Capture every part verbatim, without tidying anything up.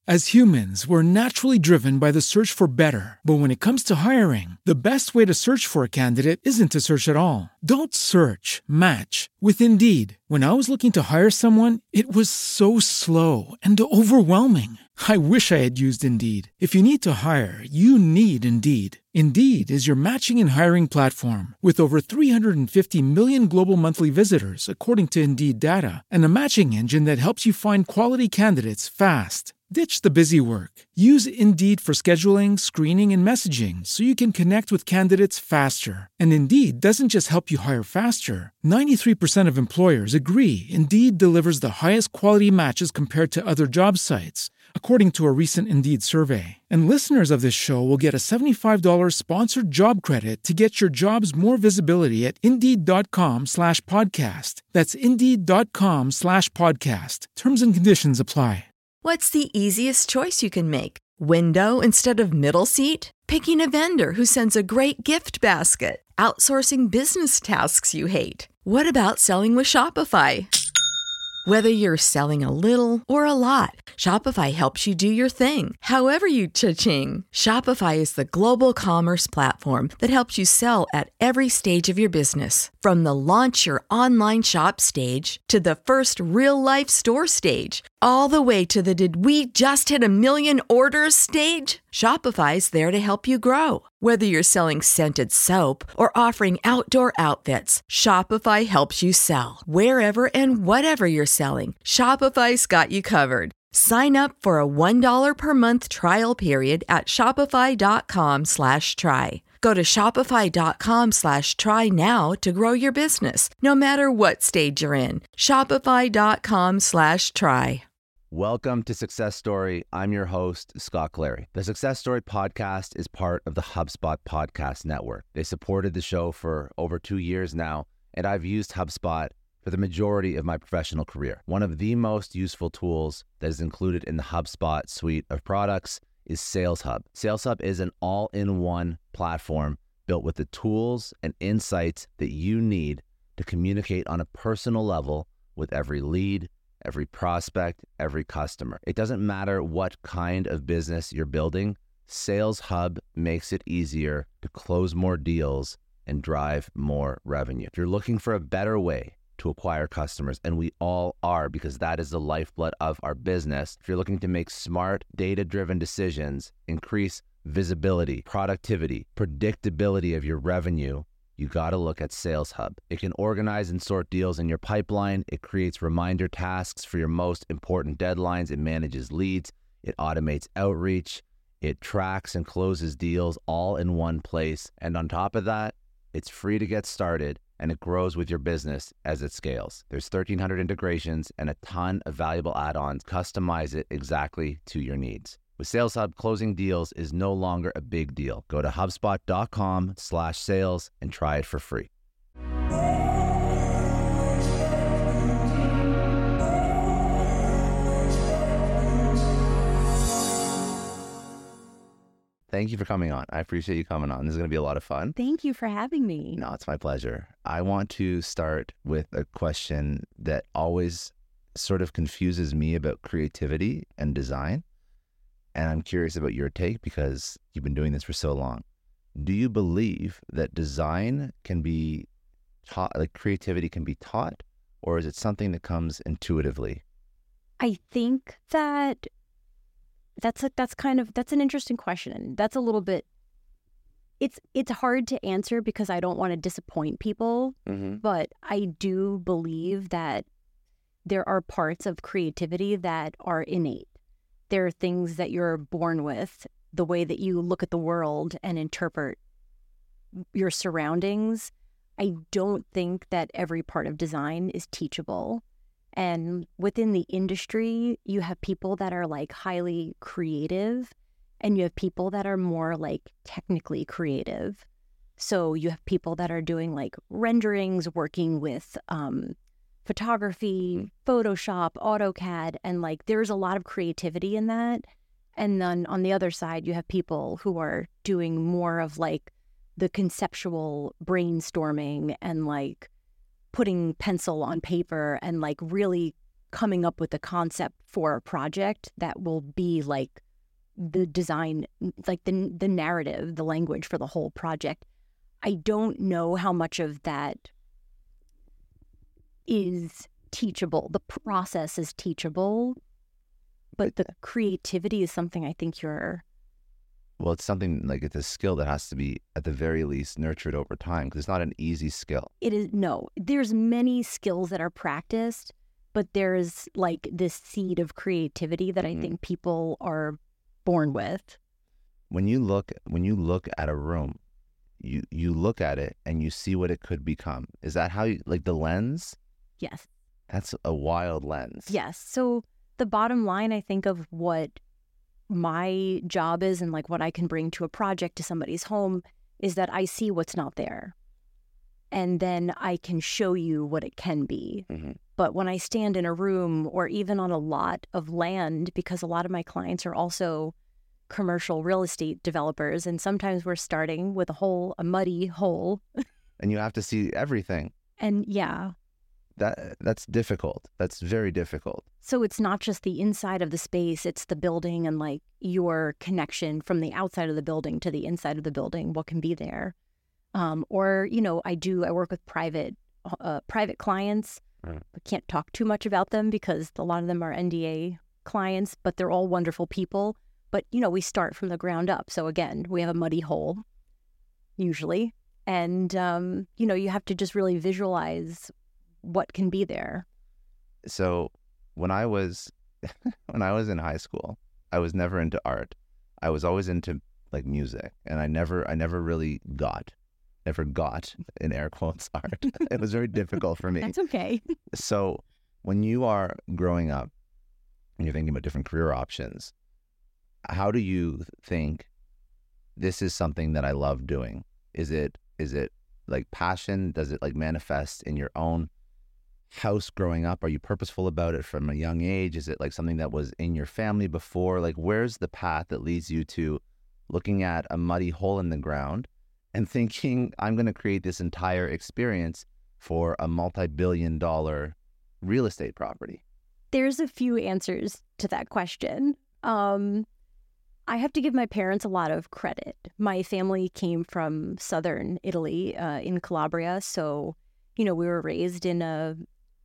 As humans, we're naturally driven by the search for better. But when it comes to hiring, the best way to search for a candidate isn't to search at all. Don't search, match with Indeed. When I was looking to hire someone, it was so slow and overwhelming. I wish I had used Indeed. If you need to hire, you need Indeed. Indeed is your matching and hiring platform with over three hundred fifty million global monthly visitors, according to Indeed data, and a matching engine that helps you find quality candidates fast. Ditch the busy work. Use Indeed for scheduling, screening, and messaging so you can connect with candidates faster. And Indeed doesn't just help you hire faster. ninety-three percent of employers agree Indeed delivers the highest quality matches compared to other job sites, according to a recent Indeed survey. And listeners of this show will get a seventy-five dollars sponsored job credit to get your jobs more visibility at Indeed.com slash podcast. That's Indeed.com slash podcast. Terms and conditions apply. What's the easiest choice you can make? Window instead of middle seat? Picking a vendor who sends a great gift basket? Outsourcing business tasks you hate? What about selling with Shopify? Whether you're selling a little or a lot, Shopify helps you do your thing, however you cha-ching. Shopify is the global commerce platform that helps you sell at every stage of your business. From the launch your online shop stage to the first real-life store stage, all the way to the did we just hit a million orders stage. Shopify's there to help you grow. Whether you're selling scented soap or offering outdoor outfits, Shopify helps you sell. Wherever and whatever you're selling, Shopify's got you covered. Sign up for a one dollar per month trial period at shopify.com slash try. Go to shopify.com slash try now to grow your business, no matter what stage you're in. Shopify.com slash try. Welcome to Success Story. I'm your host, Scott Clary. The Success Story podcast is part of the HubSpot podcast network. They supported the show for over two years now, and I've used HubSpot for the majority of my professional career. One of the most useful tools that is included in the HubSpot suite of products is Sales Hub. Sales Hub is an all-in-one platform built with the tools and insights that you need to communicate on a personal level with every lead, every prospect, every customer. It doesn't matter what kind of business you're building, Sales Hub makes it easier to close more deals and drive more revenue. If you're looking for a better way to acquire customers, and we all are because that is the lifeblood of our business, if you're looking to make smart, data-driven decisions, increase visibility, productivity, predictability of your revenue, you got to look at Sales Hub. It can organize and sort deals in your pipeline. It creates reminder tasks for your most important deadlines. It manages leads. It automates outreach. It tracks and closes deals all in one place. And on top of that, it's free to get started and it grows with your business as it scales. There's thirteen hundred integrations and a ton of valuable add-ons. Customize it exactly to your needs. With Sales Hub, closing deals is no longer a big deal. Go to HubSpot.com slash sales and try it for free. Thank you for coming on. I appreciate you coming on. This is going to be a lot of fun. Thank you for having me. No, it's my pleasure. I want to start with a question that always sort of confuses me about creativity and design. And I'm curious about your take because you've been doing this for so long. Do you believe that design can be taught, like creativity can be taught, or is it something that comes intuitively? I think that that's a, that's kind of, that's an interesting question. That's a little bit, it's it's hard to answer because I don't want to disappoint people, mm-hmm. but I do believe that there are parts of creativity that are innate. There are things that you're born with, the way that you look at the world and interpret your surroundings. I don't think that every part of design is teachable. And within the industry, you have people that are like highly creative and you have people that are more like technically creative. So you have people that are doing like renderings, working with um, photography, Photoshop, AutoCAD, and like there's a lot of creativity in that. And then on the other side, you have people who are doing more of like the conceptual brainstorming and like putting pencil on paper and like really coming up with the concept for a project that will be like the design, like the the narrative, the language for the whole project. I don't know how much of that is teachable. The process is teachable, but the creativity is something I think you're... Well, it's something like it's a skill that has to be, at the very least, nurtured over time, because it's not an easy skill. It is, no. There's many skills that are practiced, but there's like this seed of creativity that mm-hmm. I think people are born with. When you look, when you look at a room, you you look at it and you see what it could become. Is that how you, like the lens? Yes. That's a wild lens. Yes. So the bottom line, I think, of what my job is and like what I can bring to a project, to somebody's home, is that I see what's not there. And then I can show you what it can be. Mm-hmm. But when I stand in a room or even on a lot of land, because a lot of my clients are also commercial real estate developers, and sometimes we're starting with a hole, a muddy hole. And you have to see everything. And yeah. That that's difficult. That's very difficult. So it's not just the inside of the space, it's the building and like your connection from the outside of the building to the inside of the building, what can be there. Um, or, you know, I do, I work with private uh, private clients. Mm. I can't talk too much about them because a lot of them are N D A clients, but they're all wonderful people. But, you know, we start from the ground up. So again, we have a muddy hole, usually. And, um, you know, you have to just really visualize what can be there. So when I was when I was in high school, I was never into art. I was always into like music, and I never I never really got never got in air quotes art. It was very difficult for me. That's okay. So when you are growing up and you're thinking about different career options, how do you think this is something that I love doing? Is it is it like passion? Does it like manifest in your own house growing up? Are you purposeful about it from a young age? Is it like something that was in your family before? Like, where's the path that leads you to looking at a muddy hole in the ground and thinking, I'm going to create this entire experience for a multi-billion dollar real estate property? There's a few answers to that question. Um, I have to give my parents a lot of credit. My family came from southern Italy, uh, in Calabria. So, you know, we were raised in a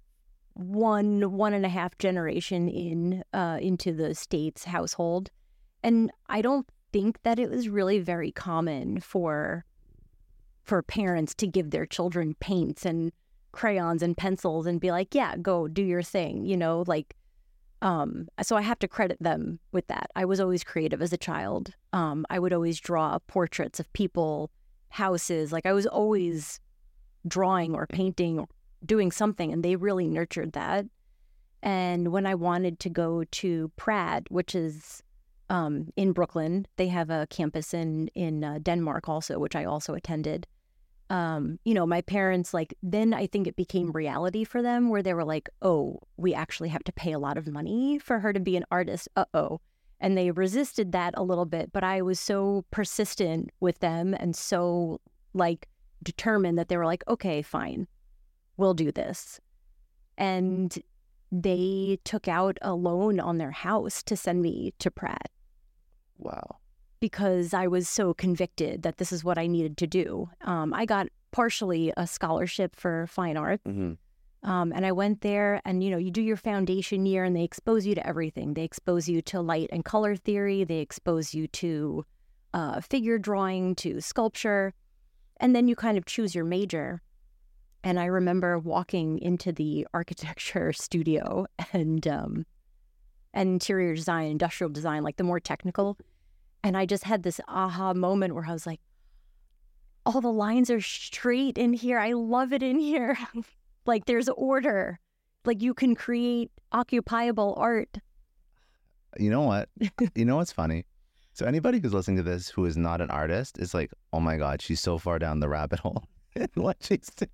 one, one and a half generation in uh, into the States household. And I don't think that it was really very common for for parents to give their children paints and crayons and pencils and be like, yeah, go do your thing, you know, like, um, so I have to credit them with that. I was always creative as a child. Um, I would always draw portraits of people, houses, like I was always drawing or painting or doing something, and they really nurtured that. And when I wanted to go to Pratt, which is um, in Brooklyn, they have a campus in, in uh, Denmark also, which I also attended. Um, you know, my parents, like, then I think it became reality for them where they were like, oh, we actually have to pay a lot of money for her to be an artist. Uh-oh. And they resisted that a little bit, but I was so persistent with them and so, like, determined that they were like, okay, fine, we'll do this. And they took out a loan on their house to send me to Pratt. Wow. Because I was so convicted that this is what I needed to do. Um, I got partially a scholarship for fine arts. Mm-hmm. Um, and I went there and, you know, you do your foundation year and they expose you to everything. They expose you to light and color theory. They expose you to uh, figure drawing, to sculpture. And then you kind of choose your major. And I remember walking into the architecture studio and, um, and interior design, industrial design, like the more technical. And I just had this aha moment where I was like, all the lines are straight in here. I love it in here. Like there's order. Like you can create occupiable art. You know what? You know what's funny? So anybody who's listening to this who is not an artist is like, oh my God, she's so far down the rabbit hole in what she's doing.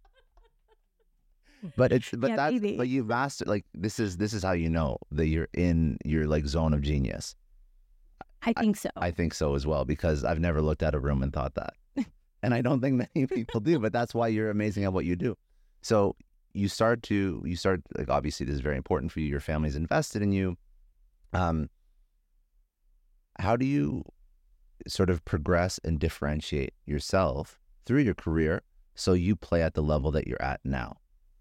But it's but yeah, that's maybe. But you've mastered, like this is this is how you know that you're in your like zone of genius. I think so. I, I think so as well, because I've never looked at a room and thought that. And I don't think many people do, but that's why you're amazing at what you do. So you start to, you start, like, obviously this is very important for you. Your family's invested in you. Um, how do you sort of progress and differentiate yourself through your career so you play at the level that you're at now?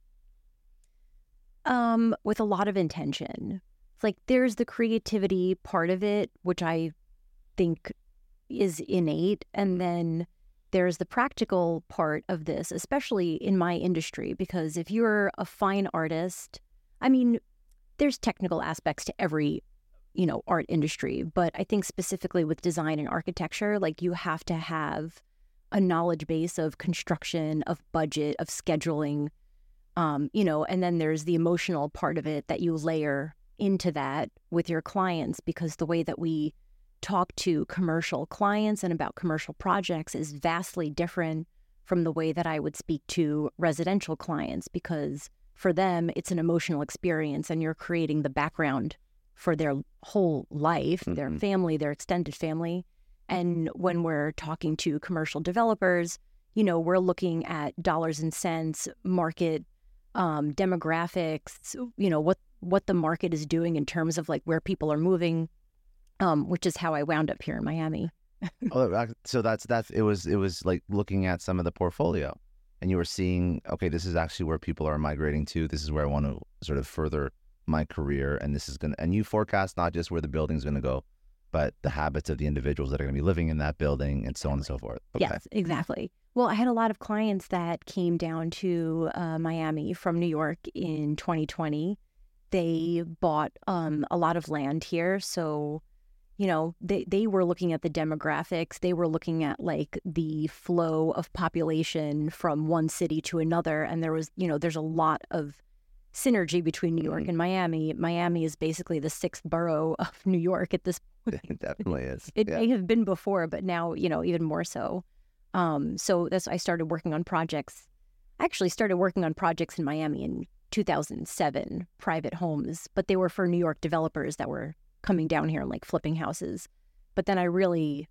Um, with a lot of intention. It's like there's the creativity part of it, which I think is innate. And then there's the practical part of this, especially in my industry, because if you're a fine artist, I mean, there's technical aspects to every, you know, art industry, but I think specifically with design and architecture, like you have to have a knowledge base of construction, of budget, of scheduling, um, you know, and then there's the emotional part of it that you layer into that with your clients, because the way that we talk to commercial clients and about commercial projects is vastly different from the way that I would speak to residential clients, because for them, it's an emotional experience and you're creating the background for their whole life, mm-hmm. their family, their extended family. And when we're talking to commercial developers, you know, we're looking at dollars and cents, market um, demographics, you know, what, what the market is doing in terms of like where people are moving, um, which is how I wound up here in Miami. Oh, so that's, that's, it was, it was like looking at some of the portfolio and you were seeing, okay, this is actually where people are migrating to. This is where I want to sort of further my career. And this is going to, and you forecast not just where the building's going to go, but the habits of the individuals that are going to be living in that building and so on and so forth. Okay. Yes, exactly. Well, I had a lot of clients that came down to uh, Miami from New York in twenty twenty. They bought um, a lot of land here. So, you know, they, they were looking at the demographics. They were looking at like the flow of population from one city to another. And there was, you know, there's a lot of synergy between New York and Miami. Miami is basically the sixth borough of New York at this point. It definitely is. It yeah. may have been before, but now, you know, even more so. Um, so that's, I started working on projects. I actually started working on projects in Miami in two thousand seven, private homes, but they were for New York developers that were coming down here and like flipping houses. But then I really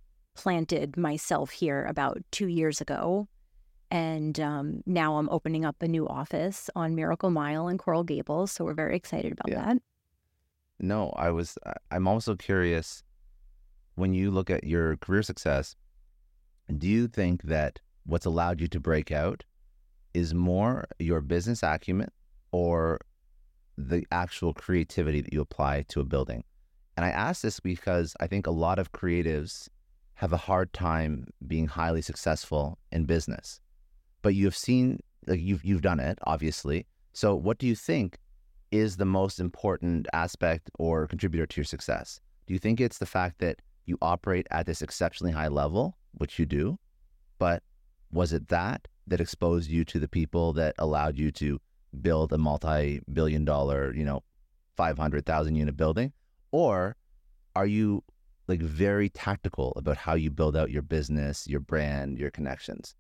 planted myself here about two years ago. And um, now I'm opening up a new office on Miracle Mile in Coral Gables. So we're very excited about yeah. that. No, I was, I'm also curious, when you look at your career success, do you think that what's allowed you to break out is more your business acumen or the actual creativity that you apply to a building? And I ask this because I think a lot of creatives have a hard time being highly successful in business. But you've seen, like you've you've done it, obviously. So what do you think is the most important aspect or contributor to your success? Do you think it's the fact that you operate at this exceptionally high level, which you do, but was it that that exposed you to the people that allowed you to build a multi-billion dollar, you know, five hundred thousand unit building? Or are you like very tactical about how you build out your business, your brand, your connections?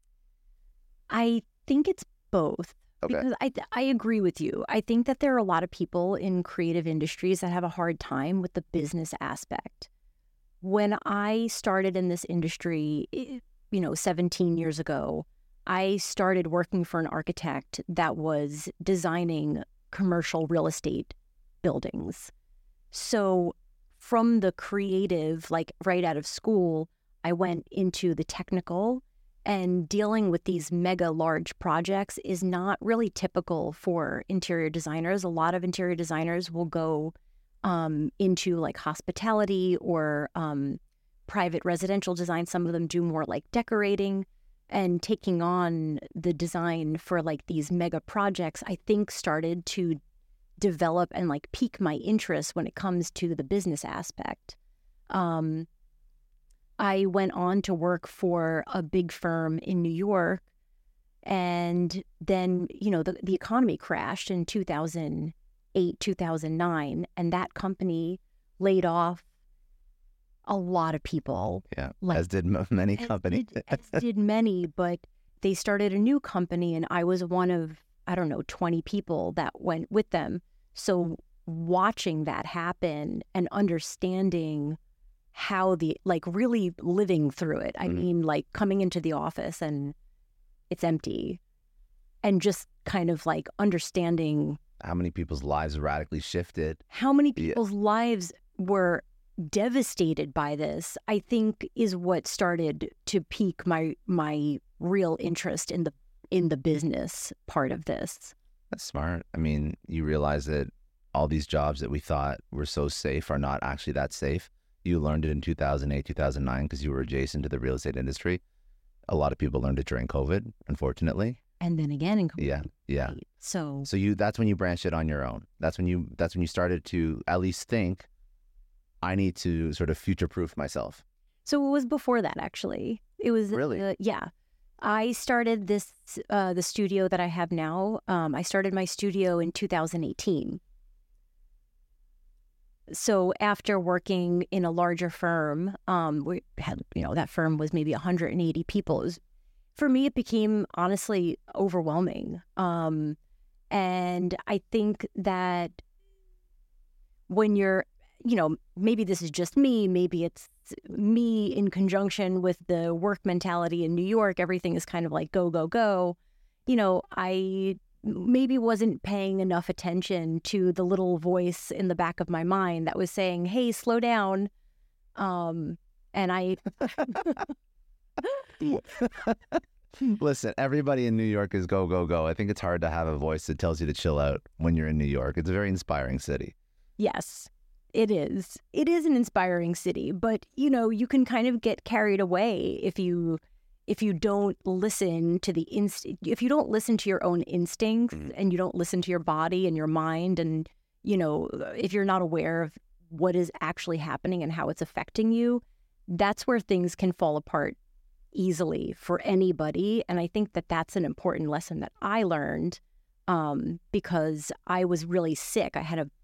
I think it's both. Okay. Because I I agree with you. I think that there are a lot of people in creative industries that have a hard time with the business aspect. When I started in this industry, you know, seventeen years ago, I started working for an architect that was designing commercial real estate buildings. So from the creative, like right out of school, I went into the technical, and dealing with these mega large projects is not really typical for interior designers. A lot of interior designers will go um, into like hospitality or um, private residential design. Some of them do more like decorating, and taking on the design for like these mega projects, I think started to develop and like pique my interest when it comes to the business aspect. Um, I went on to work for a big firm in New York, and then, you know, the, the economy crashed in two thousand eight, two thousand nine, and that company laid off a lot of people. Yeah, like, as did m- many as companies. Did, as did many, but they started a new company, and I was one of, I don't know, twenty people that went with them. So watching that happen and understanding how the, like really living through it. I mm-hmm. mean, like coming into the office and it's empty. and just kind of like understanding how many people's lives radically shifted. How many Yeah. people's lives were devastated by this, I think, is what started to pique my my real interest in the in the business part of this. That's smart. I mean, you realize that all these jobs that we thought were so safe are not actually that safe. You learned it in two thousand eight, two thousand nine because you were adjacent to the real estate industry. A lot of people learned it during COVID, unfortunately. And then again in COVID. Yeah, yeah. So So you that's when you branched it on your own. That's when you that's when you started to at least think, I need to sort of future-proof myself. So it was before that, actually. It was Really? uh, yeah. I started this uh, the studio that I have now. Um, I started my studio in two thousand eighteen. So after working in a larger firm, um, we had, you know, that firm was maybe one hundred eighty people. It was, for me, it became honestly overwhelming. Um, and I think that when you're, you know, maybe this is just me, maybe it's me in conjunction with the work mentality in New York, everything is kind of like go, go, go. You know, I maybe wasn't paying enough attention to the little voice in the back of my mind that was saying, hey, slow down. Um, and I... Listen, everybody in New York is go, go, go. I think it's hard to have a voice that tells you to chill out when you're in New York. It's a very inspiring city. Yes, it is. It is an inspiring city, but, you know, you can kind of get carried away if you... if you don't listen to the inst, if you don't listen to your own instincts mm. and you don't listen to your body and your mind, and, you know, if you're not aware of what is actually happening and how it's affecting you, that's where things can fall apart easily for anybody. And I think that that's an important lesson that I learned um, because I was really sick. I had a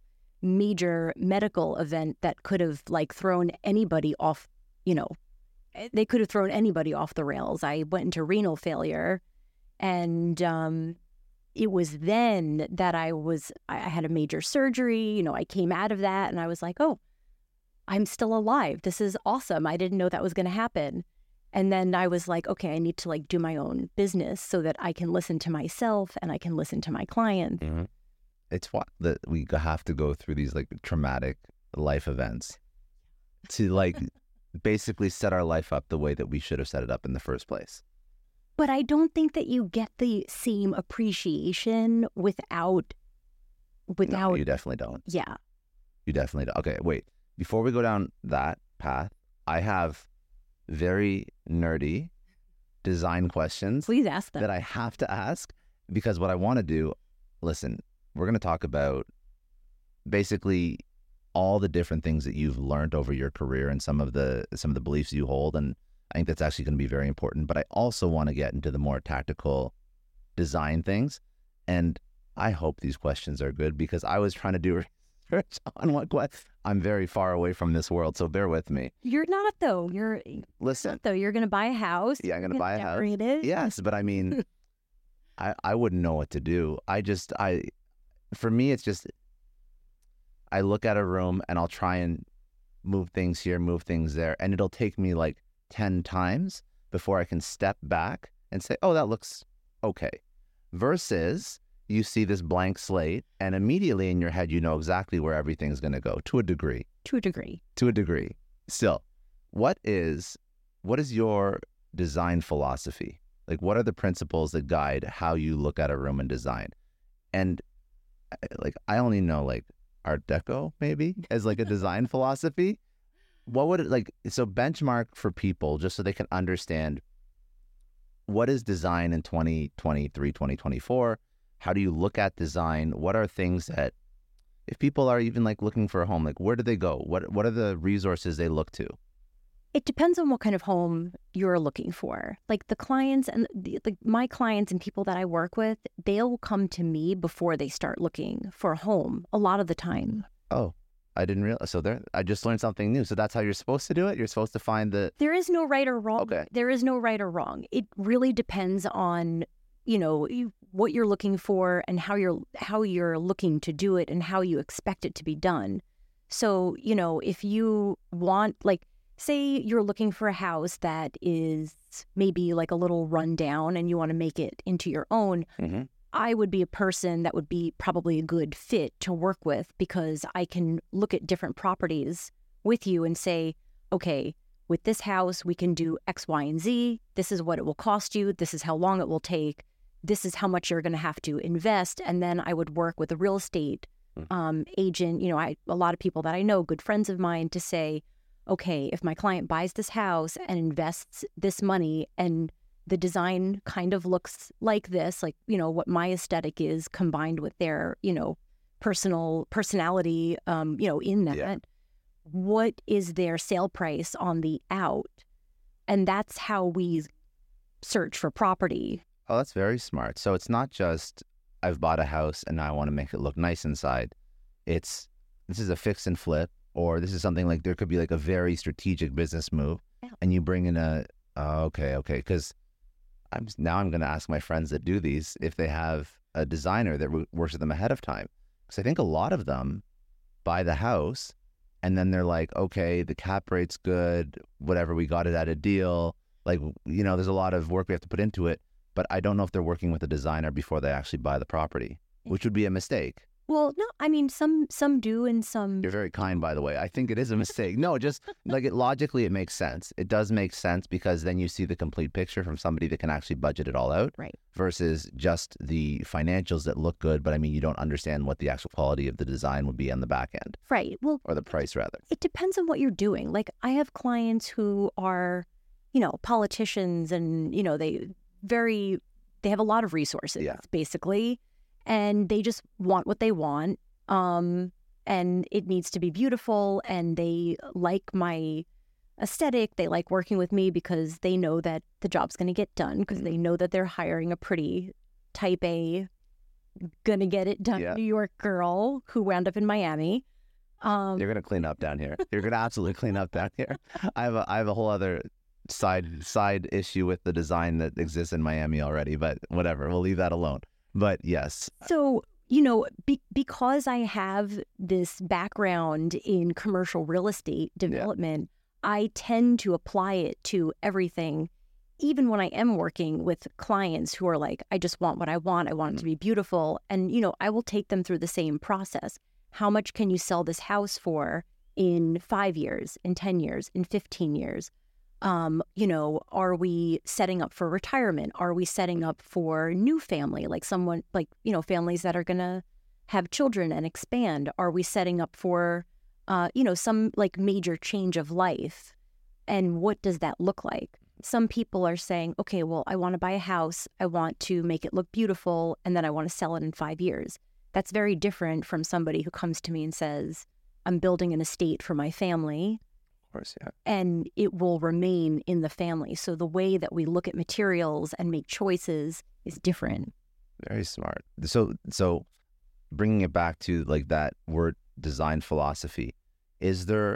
major medical event that could have like thrown anybody off, you know, they could have thrown anybody off the rails. I went into renal failure, and um, it was then that I was, I had a major surgery. You know, I came out of that and I was like, oh, I'm still alive. This is awesome. I didn't know that was going to happen. And then I was like, okay, I need to like do my own business so that I can listen to myself and I can listen to my clients. Mm-hmm. It's what that we have to go through these like traumatic life events to like basically set our life up the way that we should have set it up in the first place. But I don't think that you get the same appreciation without, without. No, you definitely don't. Yeah. You definitely don't. Okay, wait. Before we go down that path, I have very nerdy design questions. Please ask them. That I have to ask, because what I want to do, listen, we're going to talk about basically all the different things that you've learned over your career and some of the some of the beliefs you hold, and I think that's actually going to be very important. But I also want to get into the more tactical design things, and I hope these questions are good because I was trying to do research on what question. I'm very far away from this world, so bear with me. You're not though. You're listen. Not, though you're going to buy a house. Yeah, I'm going to buy a house. It. Yes, but I mean, I I wouldn't know what to do. I just I, for me, it's just. I look at a room and I'll try and move things here, move things there, and it'll take me like ten times before I can step back and say, oh, that looks okay. Versus you see this blank slate and immediately in your head, you know exactly where everything's going to go to a degree. To a degree. To a degree. Still, what is, what is your design philosophy? Like, what are the principles that guide how you look at a room and design? And like, I only know like, Art Deco maybe as like a design philosophy. What would it like, so benchmark for people just so they can understand what is design in twenty twenty-three, twenty twenty-four? How do you look at design? What are things that if people are even like looking for a home, like where do they go? What what are the resources they look to? It depends on what kind of home you're looking for. Like the clients and the, like my clients and people that I work with, they'll come to me before they start looking for a home a lot of the time. Oh, I didn't realize. So there, I just learned something new. So that's how you're supposed to do it? You're supposed to find the... There is no right or wrong. Okay. There is no right or wrong. It really depends on, you know, you, what you're looking for and how you're how you're looking to do it and how you expect it to be done. So, you know, if you want, like, say you're looking for a house that is maybe like a little run down and you want to make it into your own. Mm-hmm. I would be a person that would be probably a good fit to work with because I can look at different properties with you and say, okay, with this house, we can do X, Y, and Z. This is what it will cost you. This is how long it will take. This is how much you're going to have to invest. And then I would work with a real estate um, agent, you know, I a lot of people that I know, good friends of mine, to say, okay, if my client buys this house and invests this money and the design kind of looks like this, like, you know, what my aesthetic is combined with their, you know, personal personality, um, you know, in that, yeah. What is their sale price on the out? And that's how we search for property. Oh, that's very smart. So it's not just I've bought a house and now I want to make it look nice inside. It's this is a fix and flip, or this is something like there could be like a very strategic business move, yeah. And you bring in a oh, okay, okay, because I'm now I'm going to ask my friends that do these if they have a designer that w- works with them ahead of time, because I think a lot of them buy the house and then they're like, okay, the cap rate's good, whatever, we got it at a deal. Like, you know, there's a lot of work we have to put into it, but I don't know if they're working with a designer before they actually buy the property, which would be a mistake. Well, no, I mean, some some do and some... You're very kind, by the way. I think it is a mistake. No, just like it logically, it makes sense. It does make sense because then you see the complete picture from somebody that can actually budget it all out. Right. Versus just the financials that look good, but I mean, you don't understand what the actual quality of the design would be on the back end. Right. Well, or the price, rather. It depends on what you're doing. Like, I have clients who are, you know, politicians and, you know, they very, they have a lot of resources, yeah. basically. And they just want what they want, um, and it needs to be beautiful, and they like my aesthetic. They like working with me because they know that the job's going to get done, because they know that they're hiring a pretty type A, gonna get it done yeah. New York girl who wound up in Miami. Um, You're going to clean up down here. You're going to absolutely clean up down here. I have a, I have a whole other side side issue with the design that exists in Miami already, but whatever, we'll leave that alone. But yes. So, you know, be, because I have this background in commercial real estate development, yeah. I tend to apply it to everything, even when I am working with clients who are like, I just want what I want. I want mm-hmm. it to be beautiful. And, you know, I will take them through the same process. How much can you sell this house for in five years, in ten years, in fifteen years? Um, you know, are we setting up for retirement? Are we setting up for new family, like someone like, you know, families that are going to have children and expand? Are we setting up for, uh, you know, some like major change of life? And what does that look like? Some people are saying, okay, well, I want to buy a house. I want to make it look beautiful. And then I want to sell it in five years. That's very different from somebody who comes to me and says, I'm building an estate for my family. Course, yeah. And it will remain in the family. So the way that we look at materials and make choices is different. Very smart. So, so bringing it back to like that word design philosophy, is there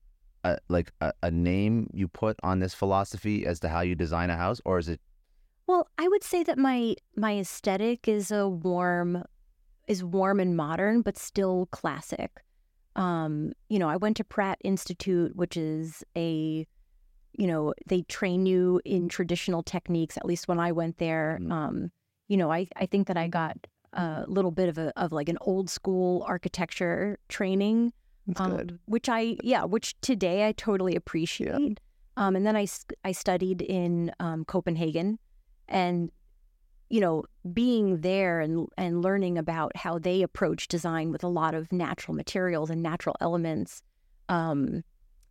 a, like a, a name you put on this philosophy as to how you design a house, or is it? Well, I would say that my my aesthetic is a warm, is warm and modern, but still classic. Um, you know, I went to Pratt Institute, which is a, you know, they train you in traditional techniques, at least when I went there. Mm-hmm. Um, you know, I, I think that I got a little bit of a, of like an old school architecture training, um, which I, yeah, which today I totally appreciate. Yeah. Um, and then I, I studied in, um, Copenhagen, and you know, being there and and learning about how they approach design with a lot of natural materials and natural elements, um,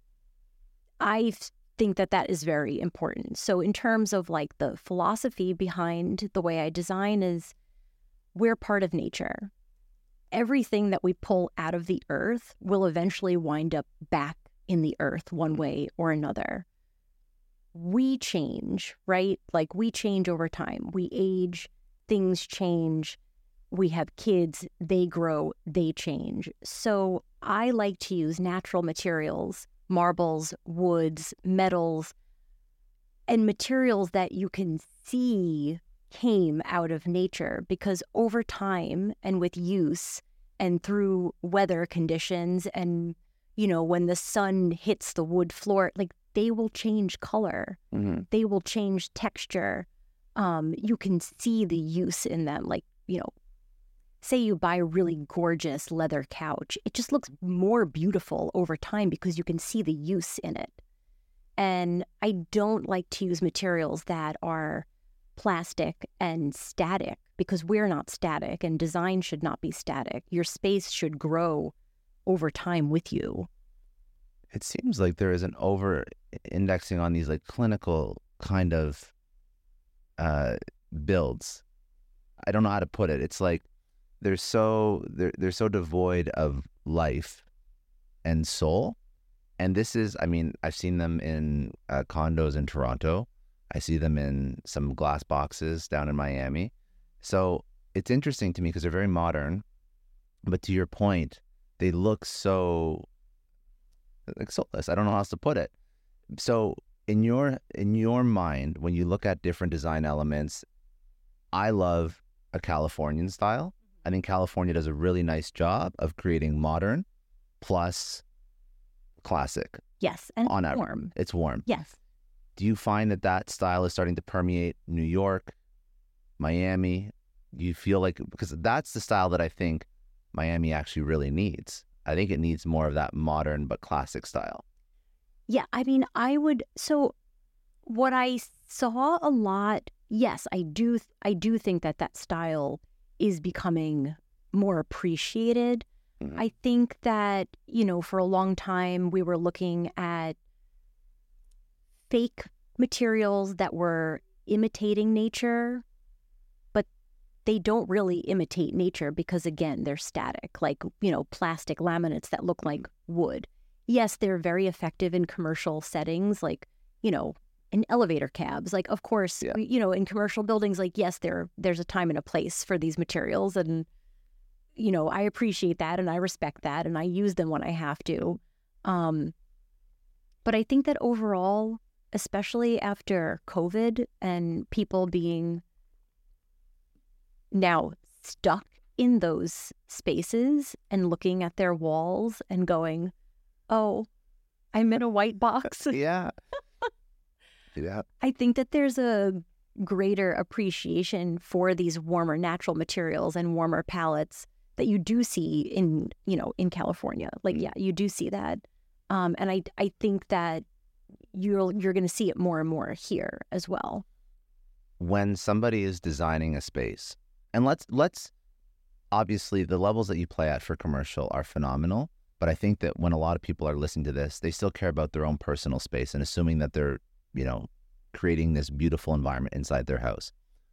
I think that that is very important. So in terms of like the philosophy behind the way I design is, we're part of nature. Everything that we pull out of the earth will eventually wind up back in the earth one way or another. We change, right? Like we change over time. We age, things change. We have kids, they grow, they change. So I like to use natural materials, marbles, woods, metals, and materials that you can see came out of nature, because over time and with use and through weather conditions and, you know, when the sun hits the wood floor, like they will change color. Mm-hmm. They will change texture. Um, you can see the use in them. Like, you know, say you buy a really gorgeous leather couch. It just looks more beautiful over time because you can see the use in it. And I don't like to use materials that are plastic and static because we're not static and design should not be static. Your space should grow over time with you. It seems like there is an over indexing on these like clinical kind of uh, builds. I don't know how to put it. It's like they're so they're they're so devoid of life and soul. And this is, I mean, I've seen them in uh, condos in Toronto. I see them in some glass boxes down in Miami. So it's interesting to me because they're very modern. But to your point, they look so like soulless. I don't know how else to put it. So in your in your mind, when you look at different design elements, I love a Californian style. I think California does a really nice job of creating modern plus classic. Yes, and on it's average. warm. It's warm. Yes. Do you find that that style is starting to permeate New York, Miami? Do you feel like, because that's the style that I think Miami actually really needs. I think it needs more of that modern but classic style. Yeah, I mean, I would, so what I saw a lot, yes, I do, I do think that that style is becoming more appreciated. Mm-hmm. I think that, you know, for a long time we were looking at fake materials that were imitating nature, but they don't really imitate nature because, again, they're static, like, you know, plastic laminates that look like wood. Yes, they're very effective in commercial settings, like, you know, in elevator cabs. Like, of course, yeah. you know, in commercial buildings, like, yes, there there's a time and a place for these materials. And, you know, I appreciate that and I respect that and I use them when I have to. Um, but I think that overall, especially after COVID and people being now stuck in those spaces and looking at their walls and going, oh, I'm in a white box. Yeah. Yeah. I think that there's a greater appreciation for these warmer natural materials and warmer palettes that you do see in, you know, in California. Like, yeah, you do see that. Um, and I, I think that you're, you're going to see it more and more here as well. When somebody is designing a space, and let's, let's, obviously the levels that you play at for commercial are phenomenal, but I think that when a lot of people are listening to this, they still care about their own personal space and assuming that they're, you know, creating this beautiful environment inside their house.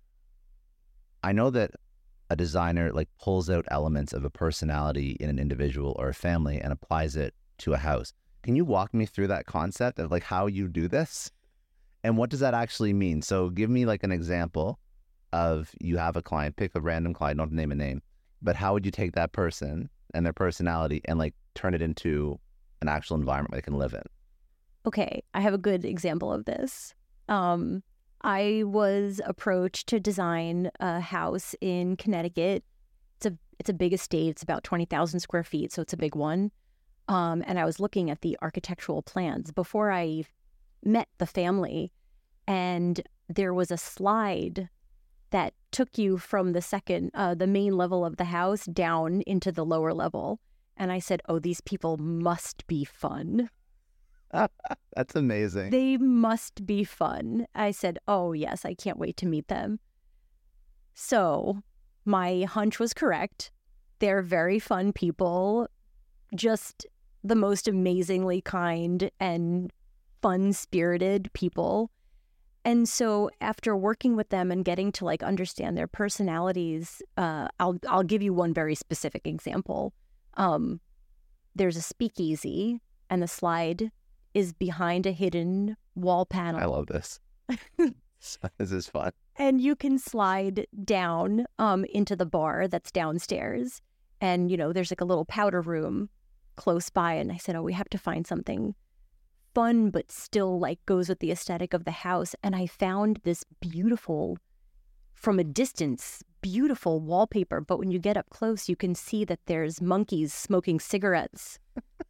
I know that a designer like pulls out elements of a personality in an individual or a family and applies it to a house. Can you walk me through that concept of like how you do this and what does that actually mean? So give me like an example of, you have a client, pick a random client, don't name a name, but how would you take that person and their personality and like turn it into an actual environment they can live in? Okay, I have a good example of this. Um, I was approached to design a house in Connecticut. It's a it's a big estate. It's about twenty thousand square feet, so it's a big one. Um, and I was looking at the architectural plans before I met the family, and there was a slide that took you from the second, uh, the main level of the house down into the lower level. And I said, oh, these people must be fun. That's amazing. They must be fun. I said, oh, yes, I can't wait to meet them. So my hunch was correct. They're very fun people, just the most amazingly kind and fun-spirited people. And so after working with them and getting to like understand their personalities, uh, I'll I'll give you one very specific example. Um, there's a speakeasy and the slide is behind a hidden wall panel. I love this. This is fun. And you can slide down um, into the bar that's downstairs. And, you know, there's like a little powder room close by. And I said, oh, we have to find something fun, but still like goes with the aesthetic of the house. And I found this beautiful, from a distance, beautiful wallpaper. But when you get up close, you can see that there's monkeys smoking cigarettes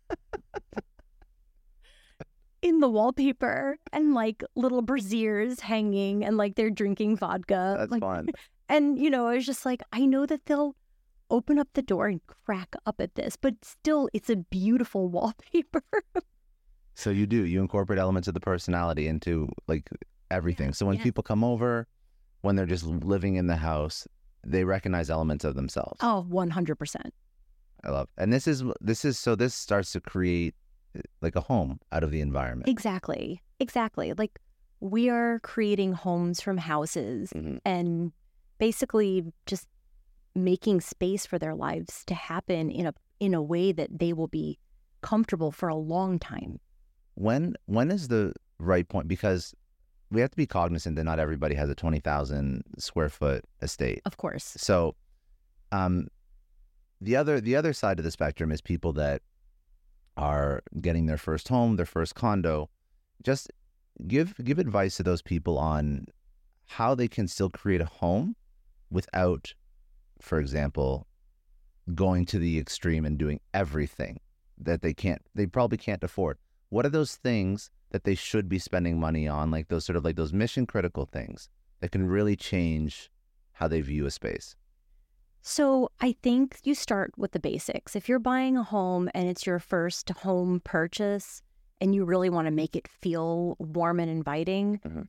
in the wallpaper and like little braziers hanging and like they're drinking vodka. That's like, fun. And, you know, I was just like, I know that they'll open up the door and crack up at this, but still, it's a beautiful wallpaper. So you do, you incorporate elements of the personality into like everything. Yeah, so when yeah. people come over, when they're just living in the house, they recognize elements of themselves. Oh, one hundred percent. I love it. And this is, this is, so this starts to create like a home out of the environment. Exactly. Exactly. Like we are creating homes from houses Mm-hmm. and basically just making space for their lives to happen in a in a way that they will be comfortable for a long time. When when is the right point? Because we have to be cognizant that not everybody has a twenty thousand square foot estate. Of course. So um, the other the other side of the spectrum is people that are getting their first home, their first condo. Just give give advice to those people on how they can still create a home without, for example, going to the extreme and doing everything that they can't, they probably can't afford. What are those things that they should be spending money on, like those sort of like those mission critical things that can really change how they view a space? So I think you start with the basics. If you're buying a home and it's your first home purchase and you really want to make it feel warm and inviting, Mhm.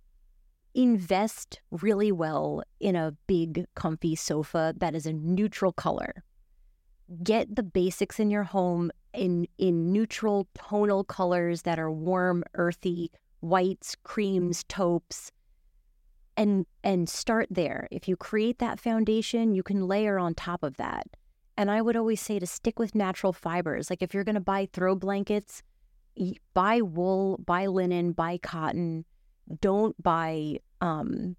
invest really well in a big, comfy sofa that is a neutral color. Get the basics in your home in, in neutral tonal colors that are warm, earthy, whites, creams, taupes, and and start there. If you create that foundation, you can layer on top of that. And I would always say to stick with natural fibers. Like if you're going to buy throw blankets, y- buy wool, buy linen, buy cotton. Don't buy um,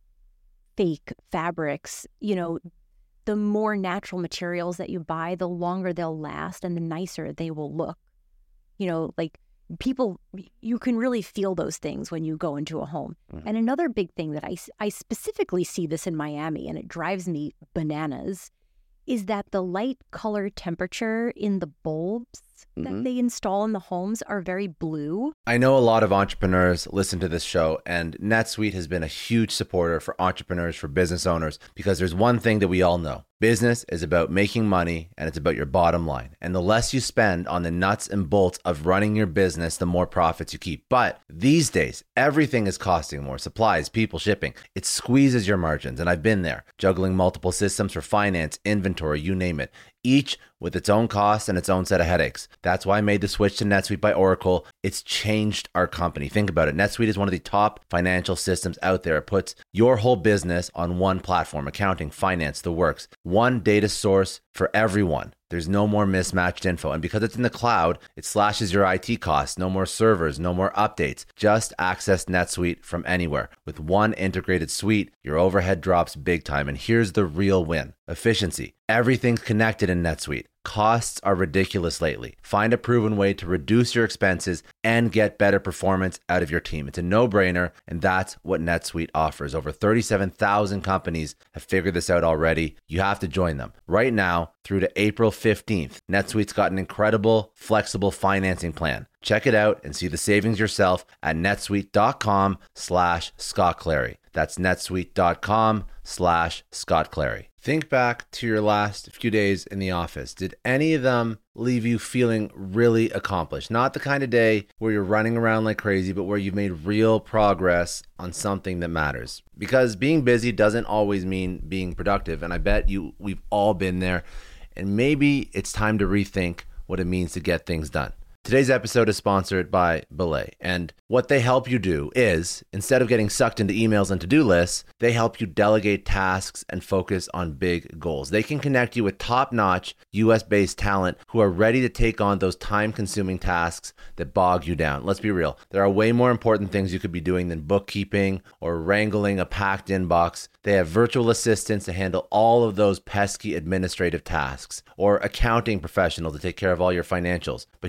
fake fabrics. You know, the more natural materials that you buy, the longer they'll last and the nicer they will look. You know, like people, you can really feel those things when you go into a home. Mm-hmm. And another big thing that I, I specifically see this in Miami, and it drives me bananas, is that the light color temperature in the bulbs mm-hmm. that they install in the homes are very blue. I know a lot of entrepreneurs listen to this show, and NetSuite has been a huge supporter for entrepreneurs, for business owners, because there's one thing that we all know. Business is about making money, and it's about your bottom line. And the less you spend on the nuts and bolts of running your business, the more profits you keep. But these days, everything is costing more. Supplies, people, shipping. It squeezes your margins, and I've been there, juggling multiple systems for finance, inventory, you name it, each with its own costs and its own set of headaches. That's why I made the switch to NetSuite by Oracle. It's changed our company. Think about it. NetSuite is one of the top financial systems out there. It puts your whole business on one platform, accounting, finance, the works. One data source for everyone. There's no more mismatched info. And because it's in the cloud, it slashes your I T costs. No more servers, no more updates. Just access NetSuite from anywhere. With one integrated suite, your overhead drops big time. And here's the real win. Efficiency. Everything's connected in NetSuite. Costs are ridiculous lately. Find a proven way to reduce your expenses and get better performance out of your team. It's a no-brainer, and that's what NetSuite offers. Over thirty-seven thousand companies have figured this out already. You have to join them. Right now, through to April fifteenth, NetSuite's got an incredible, flexible financing plan. Check it out and see the savings yourself at netsuite.com slash Scott Clary. That's netsuite.com slash Scott Clary. Think back to your last few days in the office. Did any of them leave you feeling really accomplished? Not the kind of day where you're running around like crazy, but where you've made real progress on something that matters. Because being busy doesn't always mean being productive. And I bet you we've all been there. And maybe it's time to rethink what it means to get things done. Today's episode is sponsored by Belay, and what they help you do is, instead of getting sucked into emails and to-do lists, they help you delegate tasks and focus on big goals. They can connect you with top-notch U S-based talent who are ready to take on those time-consuming tasks that bog you down. Let's be real. There are way more important things you could be doing than bookkeeping or wrangling a packed inbox. They have virtual assistants to handle all of those pesky administrative tasks, or accounting professionals to take care of all your financials. But here's the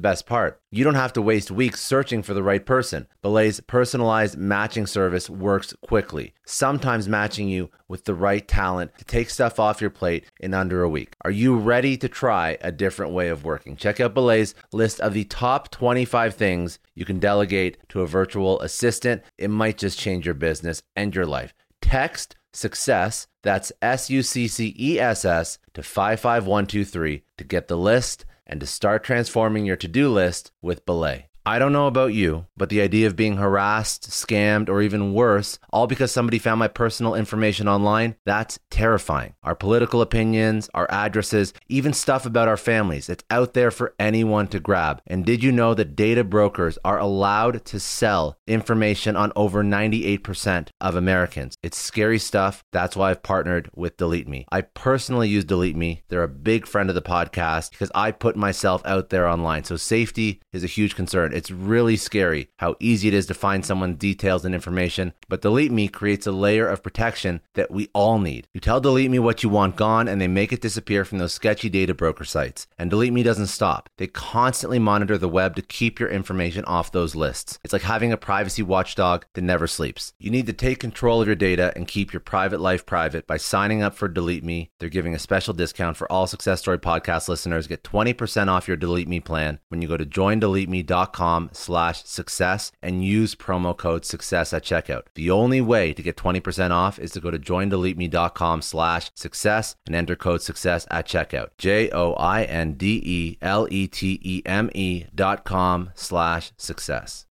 best part. You don't have to waste weeks searching for the right person. Belay's personalized matching service works quickly, sometimes matching you with the right talent to take stuff off your plate in under a week. Are you ready to try a different way of working? Check out Belay's list of the top twenty-five things you can delegate to a virtual assistant. It might just change your business and your life. Text SUCCESS, that's S U C C E S S, to five five one two three to get the list and to start transforming your to-do list with Belay. I don't know about you, but the idea of being harassed, scammed, or even worse, all because somebody found my personal information online, that's terrifying. Our political opinions, our addresses, even stuff about our families, it's out there for anyone to grab. And did you know that data brokers are allowed to sell information on over ninety-eight percent of Americans? It's scary stuff. That's why I've partnered with Delete Me. I personally use Delete Me. They're a big friend of the podcast because I put myself out there online. So safety is a huge concern. It's really scary how easy it is to find someone's details and information, but Delete Me creates a layer of protection that we all need. You tell Delete Me what you want gone, and they make it disappear from those sketchy data broker sites. And Delete Me doesn't stop. They constantly monitor the web to keep your information off those lists. It's like having a privacy watchdog that never sleeps. You need to take control of your data and keep your private life private by signing up for Delete Me. They're giving a special discount for all Success Story podcast listeners. Get twenty percent off your Delete Me plan when you go to join delete me dot com slash success and use promo code success at checkout. The only way to get twenty percent off is to go to join delete me dot com slash success and enter code success at checkout. J O I N D E L E T E M E dot com slash success.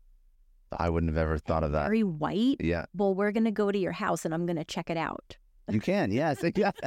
I wouldn't have ever thought of that. Very white? Yeah. Well, we're going to go to your house and I'm going to check it out. You can, yes.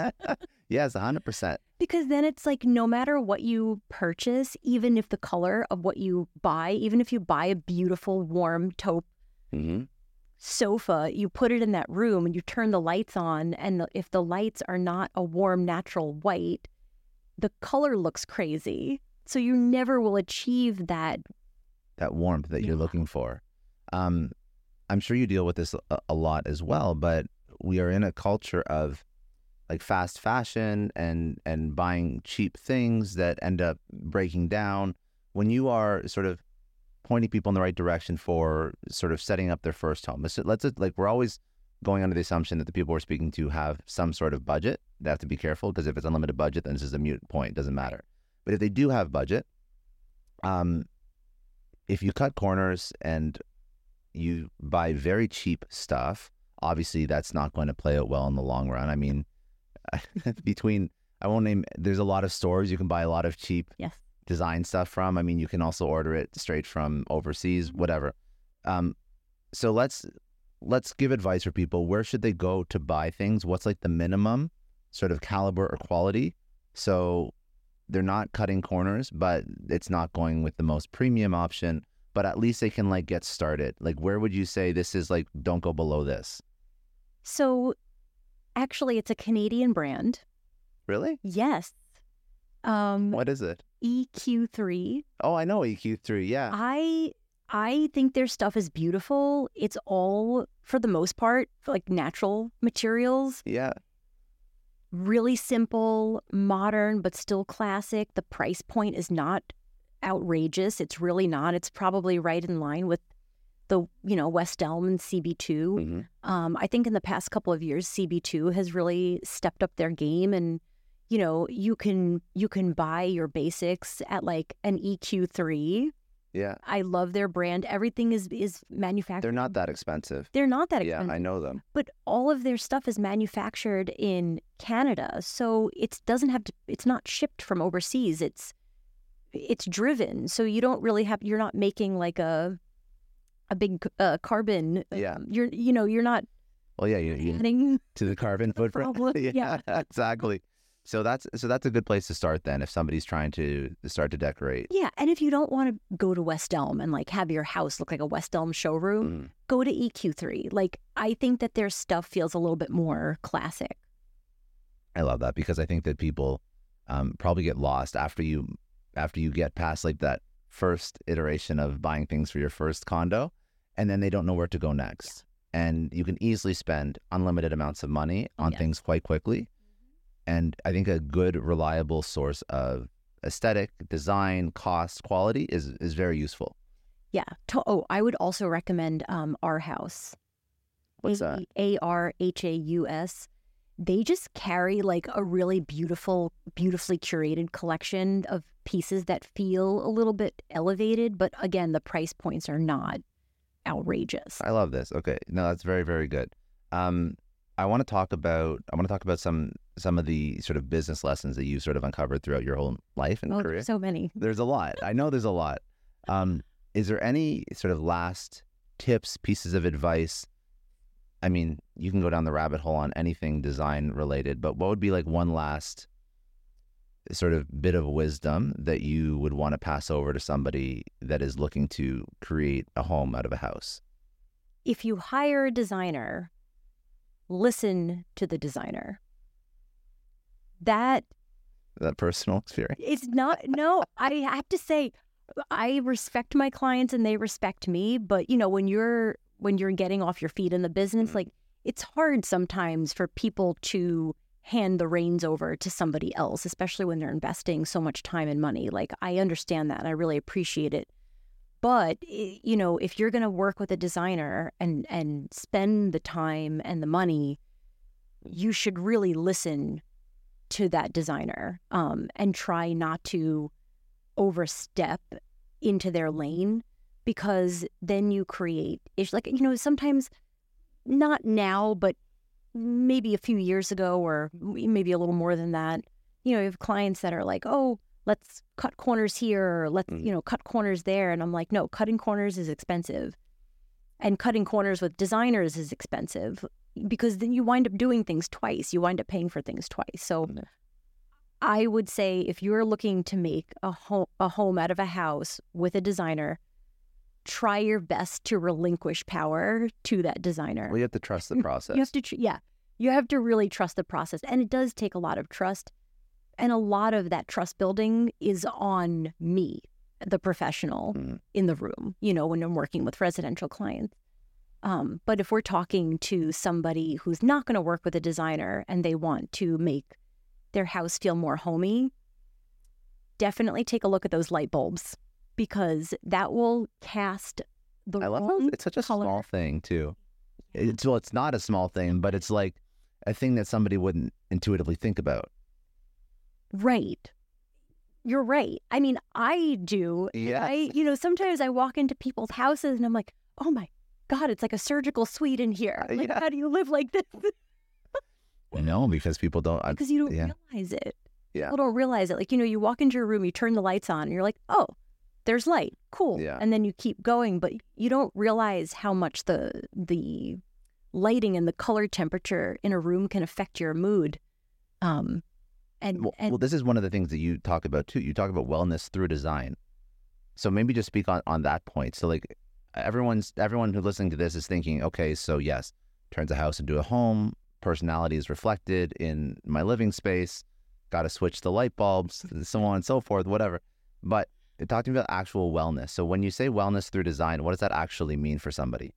Yes, one hundred percent. Because then it's like no matter what you purchase, even if the color of what you buy, even if you buy a beautiful warm taupe Mm-hmm. sofa, you put it in that room and you turn the lights on, and if the lights are not a warm natural white, the color looks crazy. So you never will achieve that. That warmth that Yeah. you're looking for. Um, I'm sure you deal with this a, a lot as well, but we are in a culture of like fast fashion and and buying cheap things that end up breaking down. When you are sort of pointing people in the right direction for sort of setting up their first home, let's, let's like we're always going under the assumption that the people we're speaking to have some sort of budget. They have to be careful because if it's unlimited budget, then this is a mute point. It doesn't matter. But if they do have budget, um, if you cut corners and you buy very cheap stuff, obviously that's not going to play out well in the long run. I mean, between, I won't name, there's a lot of stores you can buy a lot of cheap Yes. design stuff from. I mean, you can also order it straight from overseas, whatever. Um, so let's, let's give advice for people. Where should they go to buy things? What's like the minimum sort of caliber or quality? So they're not cutting corners, but it's not going with the most premium option, but at least they can like get started. Like, where would you say this is like, don't go below this? So actually, it's a Canadian brand. Really? Yes. Um, What is it? E Q three. Oh, I know E Q three. Yeah. I I think their stuff is beautiful. It's all, for the most part, like natural materials. Yeah. Really simple, modern, but still classic. The price point is not outrageous. It's really not. It's probably right in line with the, you know, West Elm and C B two. Mm-hmm. Um, I think in the past couple of years, C B two has really stepped up their game, and you know, you can you can buy your basics at like an E Q three. Yeah. I love their brand. Everything is is manufactured. They're not that expensive. They're not that expensive. Yeah, I know them. But all of their stuff is manufactured in Canada, so it doesn't have to. It's not shipped from overseas. It's it's driven, so you don't really have. You're not making like a a big uh, carbon. Yeah. Um, you're you know you're not. Well, yeah, you, you adding to the carbon footprint. problem. yeah, Yeah. exactly. So that's so that's a good place to start then if somebody's trying to start to decorate. Yeah, and if you don't want to go to West Elm and like have your house look like a West Elm showroom, Mm. go to E Q three. Like I think that their stuff feels a little bit more classic. I love that because I think that people um, probably get lost after you after you get past like that first iteration of buying things for your first condo, and then they don't know where to go next. Yeah. And you can easily spend unlimited amounts of money on Yes. things quite quickly. And I think a good, reliable source of aesthetic, design, cost, quality is is very useful. Yeah. To- oh, I would also recommend um, Our House. What's that? A R H A U S. They just carry like a really beautiful, beautifully curated collection of pieces that feel a little bit elevated, but again, the price points are not outrageous. I love this. Okay, no, that's very, very good. Um, I want to talk about I want to talk about some some of the sort of business lessons that you've sort of uncovered throughout your whole life and Oh, career. so many. There's a lot. I know there's a lot. Um, is there any sort of last tips, pieces of advice? I mean, you can go down the rabbit hole on anything design related, but what would be like one last sort of bit of wisdom that you would want to pass over to somebody that is looking to create a home out of a house? If you hire a designer, listen to the designer. That That personal experience? it's not, no, I have to say, I respect my clients and they respect me, but you know, when you're when you're getting off your feet in the business, like it's hard sometimes for people to hand the reins over to somebody else, especially when they're investing so much time and money. Like I understand that. I really appreciate it. But, you know, if you're going to work with a designer and, and spend the time and the money, you should really listen to that designer um, and try not to overstep into their lane, because then you create, it's like, you know, sometimes not now, but maybe a few years ago or maybe a little more than that, you know, you have clients that are like, oh, let's cut corners here, or let's, you know, cut corners there. And I'm like, no, cutting corners is expensive. And cutting corners with designers is expensive, because then you wind up doing things twice. You wind up paying for things twice. So I would say if you're looking to make a home, a home out of a house with a designer, try your best to relinquish power to that designer. Well, you have to trust the process. You have to, tr- yeah, you have to really trust the process. And it does take a lot of trust. And a lot of that trust building is on me, the professional mm. in the room, you know, when I'm working with residential clients. Um, but if we're talking to somebody who's not going to work with a designer and they want to make their house feel more homey, definitely take a look at those light bulbs, because that will cast the I love wrong how it's such a color. small thing too. It's, well, it's not a small thing, but it's like a thing that somebody wouldn't intuitively think about. Right. You're right. I mean, I do. Yes. I, you know, sometimes I walk into people's houses and I'm like, oh my God, it's like a surgical suite in here. Like, Yeah. how do you live like this? No, because people don't. I- Because you don't yeah. realize it. Yeah. People don't realize it. Like, you know, you walk into your room, you turn the lights on, and you're like, oh, there's light. Cool. Yeah. And then you keep going, but you don't realize how much the the lighting and the color temperature in a room can affect your mood. Um, and, Well, and well, this is one of the things that you talk about too. You talk about wellness through design. So maybe just speak on, on that point. So like everyone's everyone who's listening to this is thinking, okay, so yes, turns a house into a home. Personality is reflected in my living space. Got to switch the light bulbs, so on and so forth, whatever. But talking about actual wellness. So when you say wellness through design, what does that actually mean for somebody?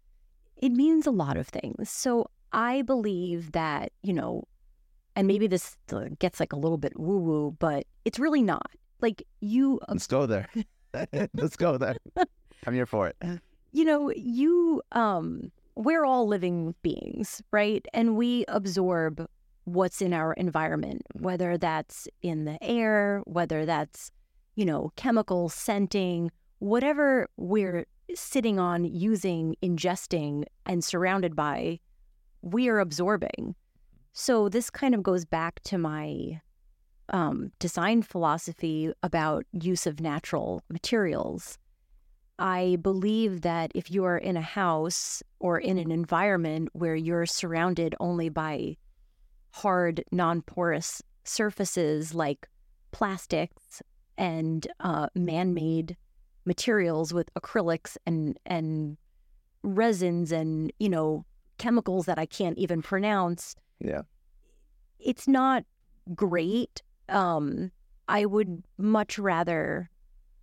it means a lot of things. So I believe that, you know, and maybe this uh, gets like a little bit woo-woo, but it's really not. Like you... Let's go there. Let's go there. I'm here for it. You know, you... um, we're all living beings, right? And we absorb what's in our environment, whether that's in the air, whether that's, you know, chemical scenting, whatever we're sitting on, using, ingesting, and surrounded by, we are absorbing. So this kind of goes back to my um, design philosophy about use of natural materials. I believe that if you are in a house or in an environment where you're surrounded only by hard, non-porous surfaces like plastics and uh, man-made materials with acrylics and and resins and, you know, chemicals that I can't even pronounce, Yeah. it's not great. Um, I would much rather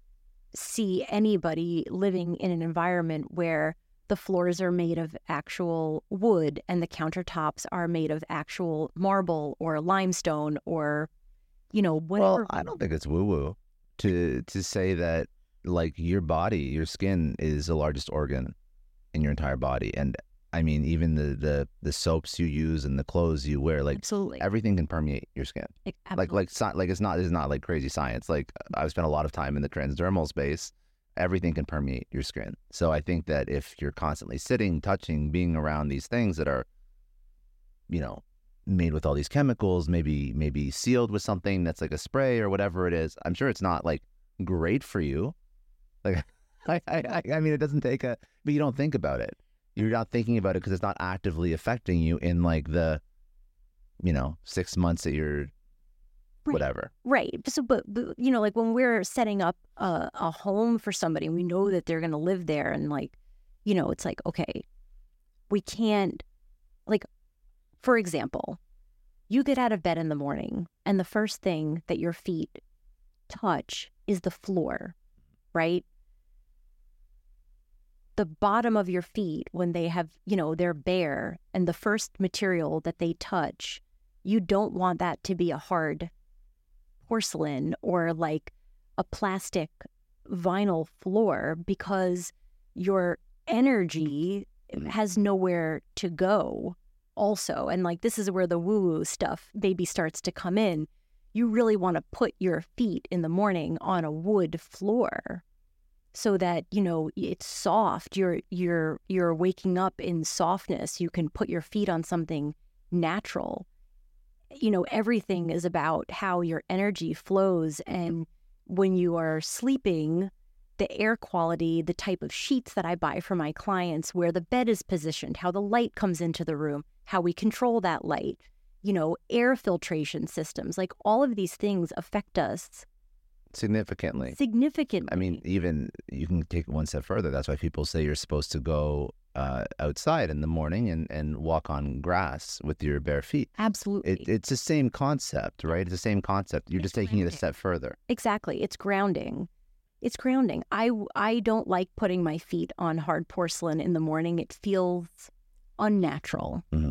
see anybody living in an environment where the floors are made of actual wood and the countertops are made of actual marble or limestone or you know, whatever. Well, I don't think it's woo-woo to to say that like your body, your skin is the largest organ in your entire body. And I mean, even the, the, the soaps you use and the clothes you wear, like Absolutely. everything can permeate your skin. It- Like, like, sci- like it's not, it's not like crazy science. Like I've spent a lot of time in the transdermal space. Everything can permeate your skin. So I think that if you're constantly sitting, touching, being around these things that are, you know, made with all these chemicals, maybe, maybe sealed with something that's like a spray or whatever it is, I'm sure it's not like great for you. Like, I, I, I mean, it doesn't take a, but you don't think about it. You're not thinking about it because it's not actively affecting you in like the, you know, six months that you're Right. whatever. Right. So, but, but, you know, like when we're setting up a, a home for somebody, we know that they're going to live there. And like, you know, it's like, okay, we can't, like, for example, you get out of bed in the morning and the first thing that your feet touch is the floor, right? The bottom of your feet, when they have, you know, they're bare and the first material that they touch, you don't want that to be a hard porcelain or like a plastic vinyl floor because your energy has nowhere to go also. And like, this is where the woo-woo stuff maybe starts to come in. You really want to put your feet in the morning on a wood floor so that, you know, it's soft. You're, you're, you're waking up in softness. You can put your feet on something natural. You know, everything is about how your energy flows. And when you are sleeping, the air quality, the type of sheets that I buy for my clients, where the bed is positioned, how the light comes into the room, how we control that light, you know, air filtration systems, like all of these things affect us Significantly. significantly. I mean, even you can take it one step further. That's why people say you're supposed to go uh, outside in the morning and, and walk on grass with your bare feet. Absolutely. It, it's the same concept, right? It's the same concept. You're It's just taking it a grounding. step further. Exactly. It's grounding. It's grounding. I, I don't like putting my feet on hard porcelain in the morning. It feels unnatural. hmm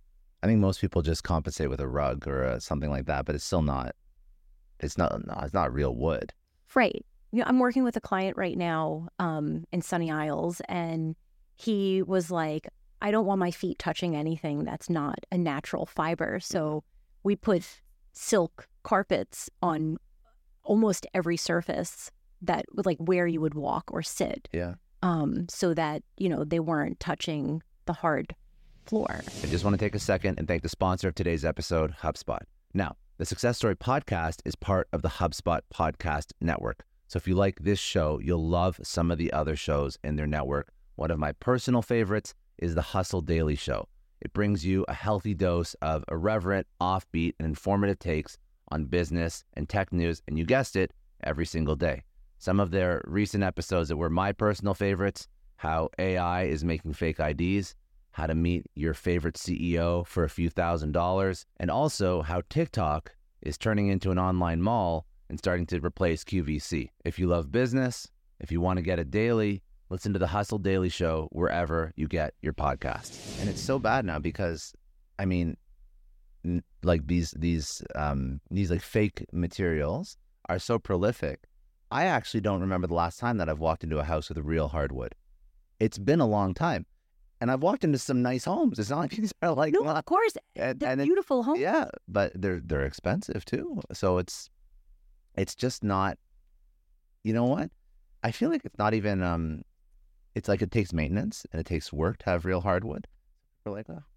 I think most people just compensate with a rug or uh something like that, but it's still not. It's not. No, it's not real wood. Right. You know, I'm working with a client right now um, in Sunny Isles, and he was like, I don't want my feet touching anything that's not a natural fiber. So we put silk carpets on almost every surface that was like where you would walk or sit, Yeah. um, so that, you know, they weren't touching the hard floor. I just want to take a second and thank the sponsor of today's episode, HubSpot. Now, the Success Story podcast is part of the HubSpot podcast network. So if you like this show, you'll love some of the other shows in their network. One of my personal favorites is the Hustle Daily Show. It brings you a healthy dose of irreverent, offbeat, and informative takes on business and tech news, and you guessed it, every single day. Some of their recent episodes that were my personal favorites: how A I is making fake I Ds, how to meet your favorite C E O for a few thousand dollars, and also how TikTok is turning into an online mall and starting to replace Q V C. If you love business, if you want to get it daily, listen to the Hustle Daily Show wherever you get your podcast. And it's so bad now because, I mean, n- like these these um, these like fake materials are so prolific. I actually don't remember the last time that I've walked into a house with a real hardwood. It's been a long time. And I've walked into some nice homes. It's not like these are like, No, well, of course, and, they're and it- beautiful homes. yeah, but they're they're expensive too. So it's it's just not. You know what? I feel like it's not even. Um, it's like it takes maintenance and it takes work to have real hardwood. We're like, oh.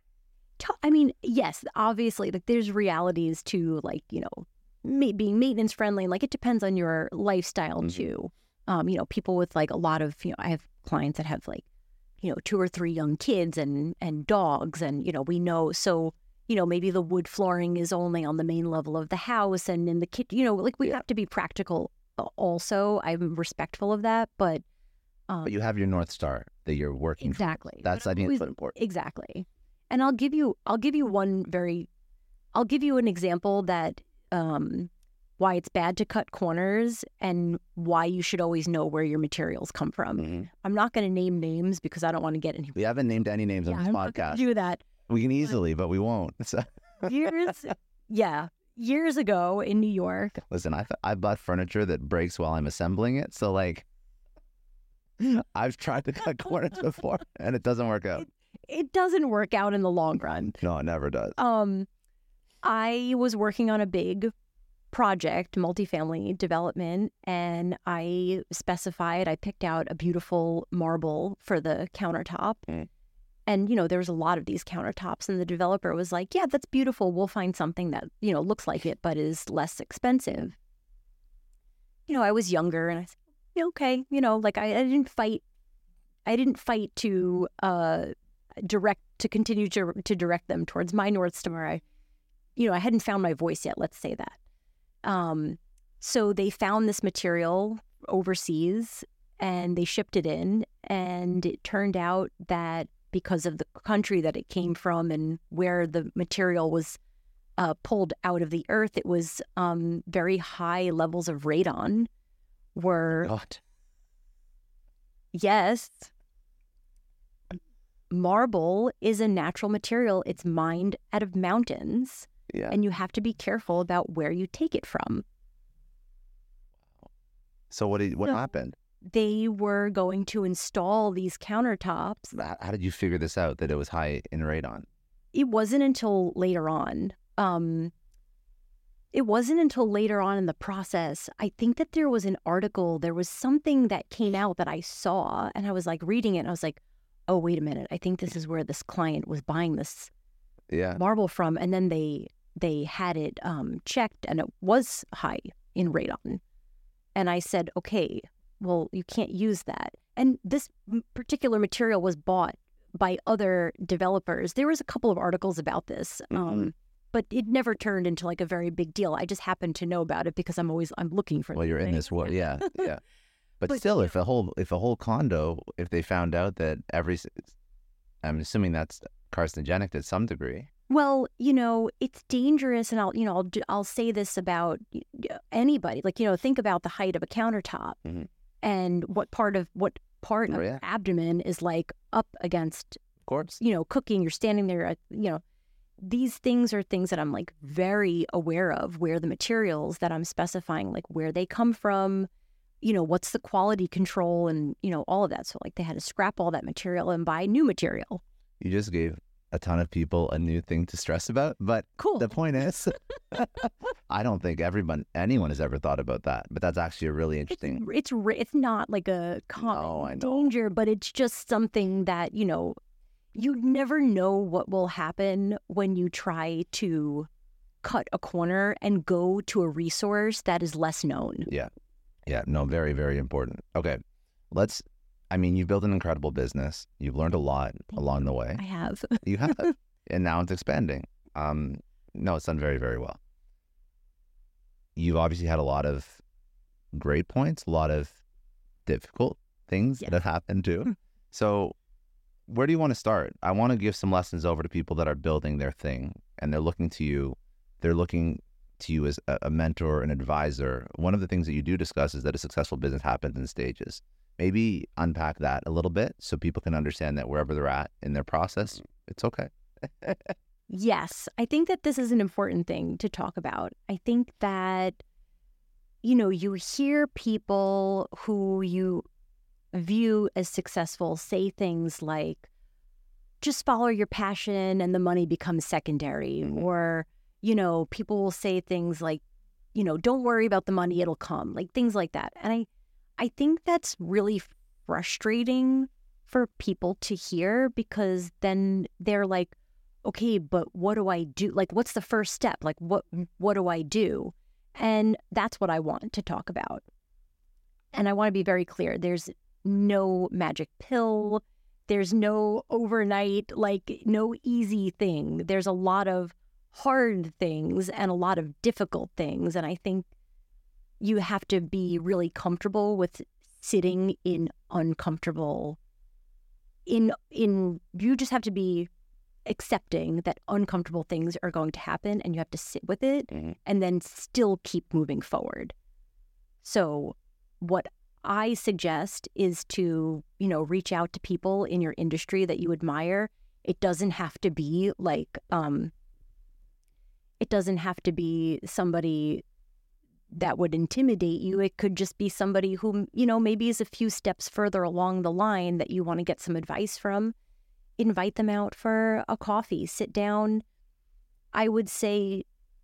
t- I mean, yes, obviously, like there's realities to like, you know, ma- being maintenance friendly. Like it depends on your lifestyle Mhm. too. Um, you know, people with like a lot of, you know, I have clients that have like, you know, two or three young kids and and dogs, and you know, we know so. You know, maybe the wood flooring is only on the main level of the house, and in the kitchen, you know, like we have to be practical. uh, Also, I'm respectful of that, but um, But you have your North Star that you're working. for. exactly. That's But I I'm think always- what's important. Exactly. And I'll give you I'll give you one very I'll give you an example that um why it's bad to cut corners and why you should always know where your materials come from. Mhm. I'm not going to name names because I don't want to get any We haven't named any names yeah, on this I'm not gonna podcast. do that. We can easily, but we won't. So, Here's yeah. years ago in New York. Listen, I've, I've bought furniture that breaks while I'm assembling it. So, like, I've tried to cut corners before, and it doesn't work out. It, it doesn't work out in the long run. No, it never does. Um, I was working on a big project, multifamily development, and I specified, I picked out a beautiful marble for the countertop. Mm. And, you know, there was a lot of these countertops, and the developer was like, yeah, that's beautiful. We'll find something that, you know, looks like it, but is less expensive. You know, I was younger, and I said, yeah, okay, you know, like I, I didn't fight. I didn't fight to uh, direct, to continue to, to direct them towards my North Star. I, you know, I hadn't found my voice yet, let's say that. Um, so they found this material overseas and they shipped it in, and it turned out that because of the country that it came from and where the material was uh, pulled out of the earth, it was um, very high levels of radon were, God. Yes, marble is a natural material. It's mined out of mountains. Yeah. And you have to be careful about where you take it from. So what did what So- happened? They were going to install these countertops. How, how did you figure this out, that it was high in radon? It wasn't until later on. Um, it wasn't until later on in the process. I think that there was an article, there was something that came out that I saw, and I was like reading it, and I was like, oh, wait a minute. I think this is where this client was buying this Yeah. marble from. And then they they had it um, checked, and it was high in radon. And I said, okay, well, you can't use that. And this m- particular material was bought by other developers. There was a couple of articles about this, um, Mhm. but it never turned into like a very big deal. I just happened to know about it because I'm always I'm looking for. Well, these you're in things. this world. Yeah. Yeah. But, But, still, you if a whole if a whole condo, if they found out that every, I'm assuming that's carcinogenic to some degree. Well, you know, it's dangerous, and I'll, you know, I'll, do- I'll say this about y- y- anybody. Like, you know, think about the height of a countertop, Mhm. and what part of what part Oh, of yeah. your abdomen is like up against, Of course. you know, cooking. You're standing there, uh, you know. These things are things that I'm like very aware of, where the materials that I'm specifying, like where they come from, you know, what's the quality control, and you know, all of that. So like they had to scrap all that material and buy new material. You just gave a ton of people a new thing to stress about. But Cool. the point is, I don't think everyone, anyone has ever thought about that. But that's actually a really interesting. It's ra- it's not like a common No, I know. danger, but it's just something that, you know, you never know what will happen when you try to cut a corner and go to a resource that is less known. Yeah. Yeah. No, very, very important. Okay. Let's, I mean, you've built an incredible business. You've learned a lot Thank along the way. I have. You have. And now it's expanding. Um, no, it's done very, very well. You've obviously had a lot of great points, a lot of difficult things Yes. that have happened too. So where do you want to start? I want to give some lessons over to people that are building their thing and they're looking to you. They're looking to you as a, a mentor, an advisor. One of the things that you do discuss is that a successful business happens in stages. Maybe unpack that a little bit so people can understand that wherever they're at in their process, it's okay. Yes, I think that this is an important thing to talk about. I think that, you know, you hear people who you view as successful say things like, just follow your passion and the money becomes secondary. Mhm. Or, you know, people will say things like, you know, don't worry about the money, it'll come, like things like that. And I, I think that's really frustrating for people to hear, because then they're like, okay, but what do I do? Like, what's the first step? Like, what what do I do? And that's what I want to talk about. And I want to be very clear. There's no magic pill. There's no overnight, like, no easy thing. There's a lot of hard things and a lot of difficult things. And I think you have to be really comfortable with sitting in uncomfortable, in, in, you just have to be accepting that uncomfortable things are going to happen, and you have to sit with it Mhm. and then still keep moving forward. So what I suggest is to, you know, reach out to people in your industry that you admire. It doesn't have to be like, um, It doesn't have to be somebody that would intimidate you. It could just be somebody who, you know, maybe is a few steps further along the line that you want to get some advice from. Invite them out for a coffee, sit down. I would say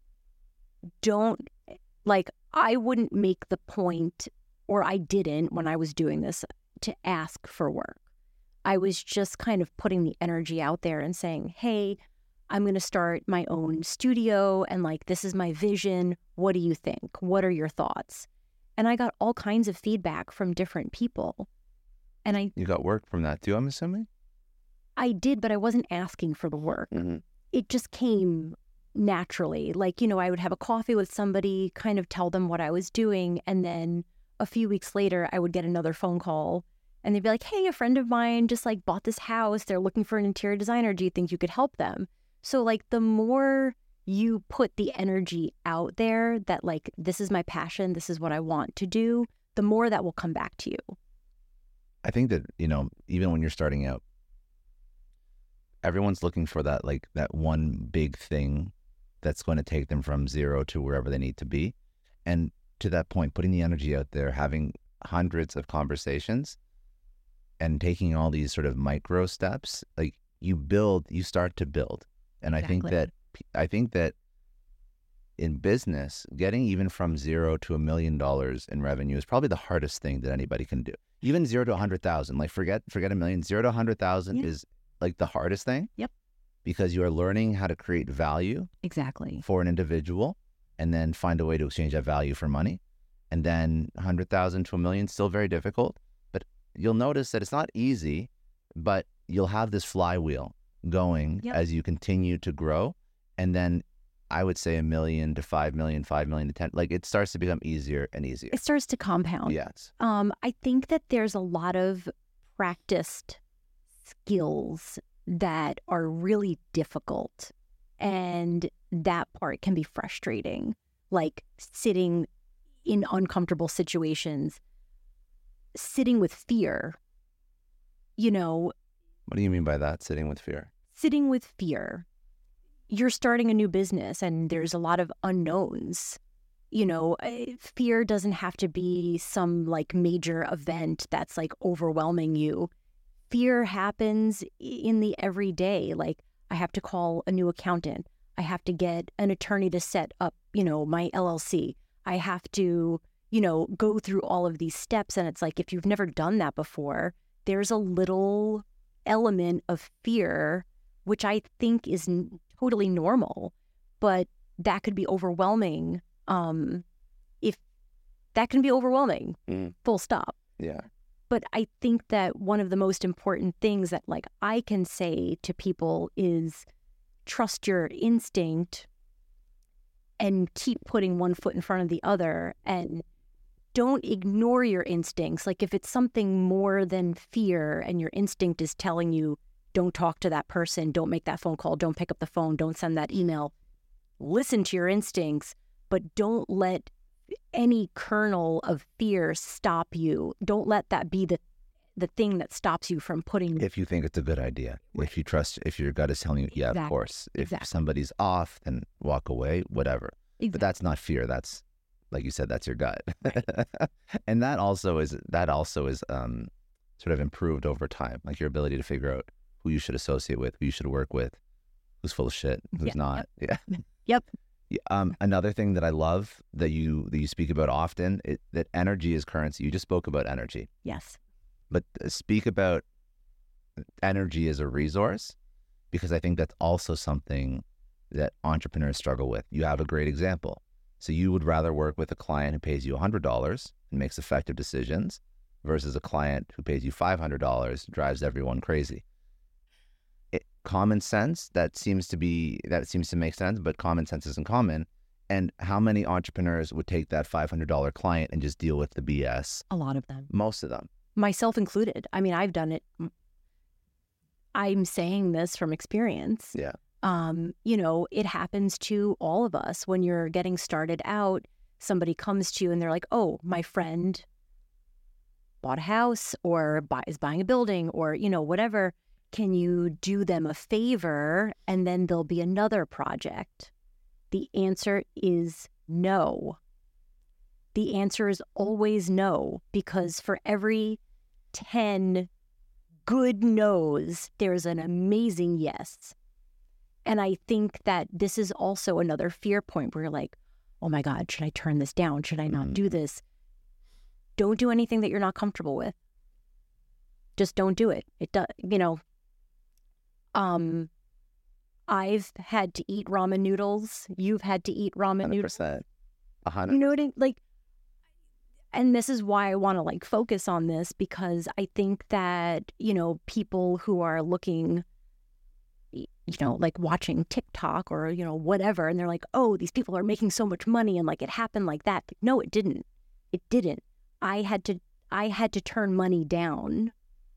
don't, like, I wouldn't make the point, or I didn't when I was doing this, to ask for work. I was just kind of putting the energy out there and saying, hey, I'm going to start my own studio and like, this is my vision. What do you think? What are your thoughts? And I got all kinds of feedback from different people. And I... You got work from that too, I'm assuming? I did, but I wasn't asking for the work. Mm-hmm. It just came naturally. Like, you know, I would have a coffee with somebody, kind of tell them what I was doing. And then a few weeks later, I would get another phone call and they'd be like, hey, a friend of mine just like bought this house. They're looking for an interior designer. Do you think you could help them? So like the more you put the energy out there that like, this is my passion, this is what I want to do, the more that will come back to you. I think that, you know, even when you're starting out, everyone's looking for that, like that one big thing that's going to take them from zero to wherever they need to be. And to that point, putting the energy out there, having hundreds of conversations and taking all these sort of micro steps, like you build, you start to build. And exactly. I think that, I think that in business, getting even from zero to a million dollars in revenue is probably the hardest thing that anybody can do. Even zero to a hundred thousand, like forget, forget a million, zero to a hundred thousand yeah. is like the hardest thing. Yep. Because you are learning how to create value. Exactly. For an individual, and then find a way to exchange that value for money. And then a hundred thousand to a million, still very difficult, but you'll notice that it's not easy, but you'll have this flywheel going yep. as you continue to grow. And then I would say a million to five million, five million to ten, like it starts to become easier and easier. It starts to compound. Yes. Um, I think that there's a lot of practiced skills that are really difficult. And that part can be frustrating, like sitting in uncomfortable situations, sitting with fear, you know. What do you mean by that, sitting with fear? Sitting with fear. You're starting a new business and there's a lot of unknowns. You know, fear doesn't have to be some like major event that's like overwhelming you. Fear happens in the everyday. Like I have to call a new accountant. I have to get an attorney to set up, you know, my L L C. I have to, you know, go through all of these steps. And it's like, if you've never done that before, there's a little element of fear, which I think is n- totally normal, but that could be overwhelming. Um, if that can be overwhelming, mm. full stop. Yeah. But I think that one of the most important things that like I can say to people is trust your instinct and keep putting one foot in front of the other and don't ignore your instincts. Like if it's something more than fear and your instinct is telling you, don't talk to that person, don't make that phone call, don't pick up the phone, don't send that email. Listen to your instincts, but don't let any kernel of fear stop you. Don't let that be the the thing that stops you from putting... If you think it's a good idea, right. If you trust, if your gut is telling you, yeah, exactly. Of course. If exactly. somebody's off, then walk away, whatever. Exactly. But that's not fear. That's, like you said, that's your gut. Right. And that also is, that also is um, sort of improved over time. Like your ability to figure out who you should associate with, who you should work with, who's full of shit, who's yeah, not. Yep. Yeah. Yep. Um, another thing that I love that you that you speak about often, it, that energy is currency. You just spoke about energy. Yes. But speak about energy as a resource, because I think that's also something that entrepreneurs struggle with. You have a great example. So you would rather work with a client who pays you one hundred dollars and makes effective decisions versus a client who pays you five hundred dollars, drives everyone crazy. It, common sense, that seems to be, that seems to make sense, but common sense isn't common. And how many entrepreneurs would take that five hundred dollars client and just deal with the B S? A lot of them. Most of them. Myself included. I mean, I've done it. I'm saying this from experience. Yeah. Um, you know, it happens to all of us when you're getting started out. Somebody comes to you and they're like, oh, my friend bought a house or buy, is buying a building or, you know, whatever. Can you do them a favor? And then there'll be another project. The answer is no. The answer is always no, because for every ten good no's, there's an amazing yes. And I think that this is also another fear point where you're like, oh my God, should I turn this down? Should I not mm-hmm. do this? Don't do anything that you're not comfortable with. Just don't do it. It does, you know, um, I've had to eat ramen noodles. You've had to eat ramen one hundred noodles. percent. one hundred percent. You know what I mean? Like, and this is why I want to like focus on this, because I think that, you know, people who are looking, you know, like watching TikTok or, you know, whatever, and they're like, oh, these people are making so much money and like it happened like that. No, it didn't. It didn't. I had to, I had to turn money down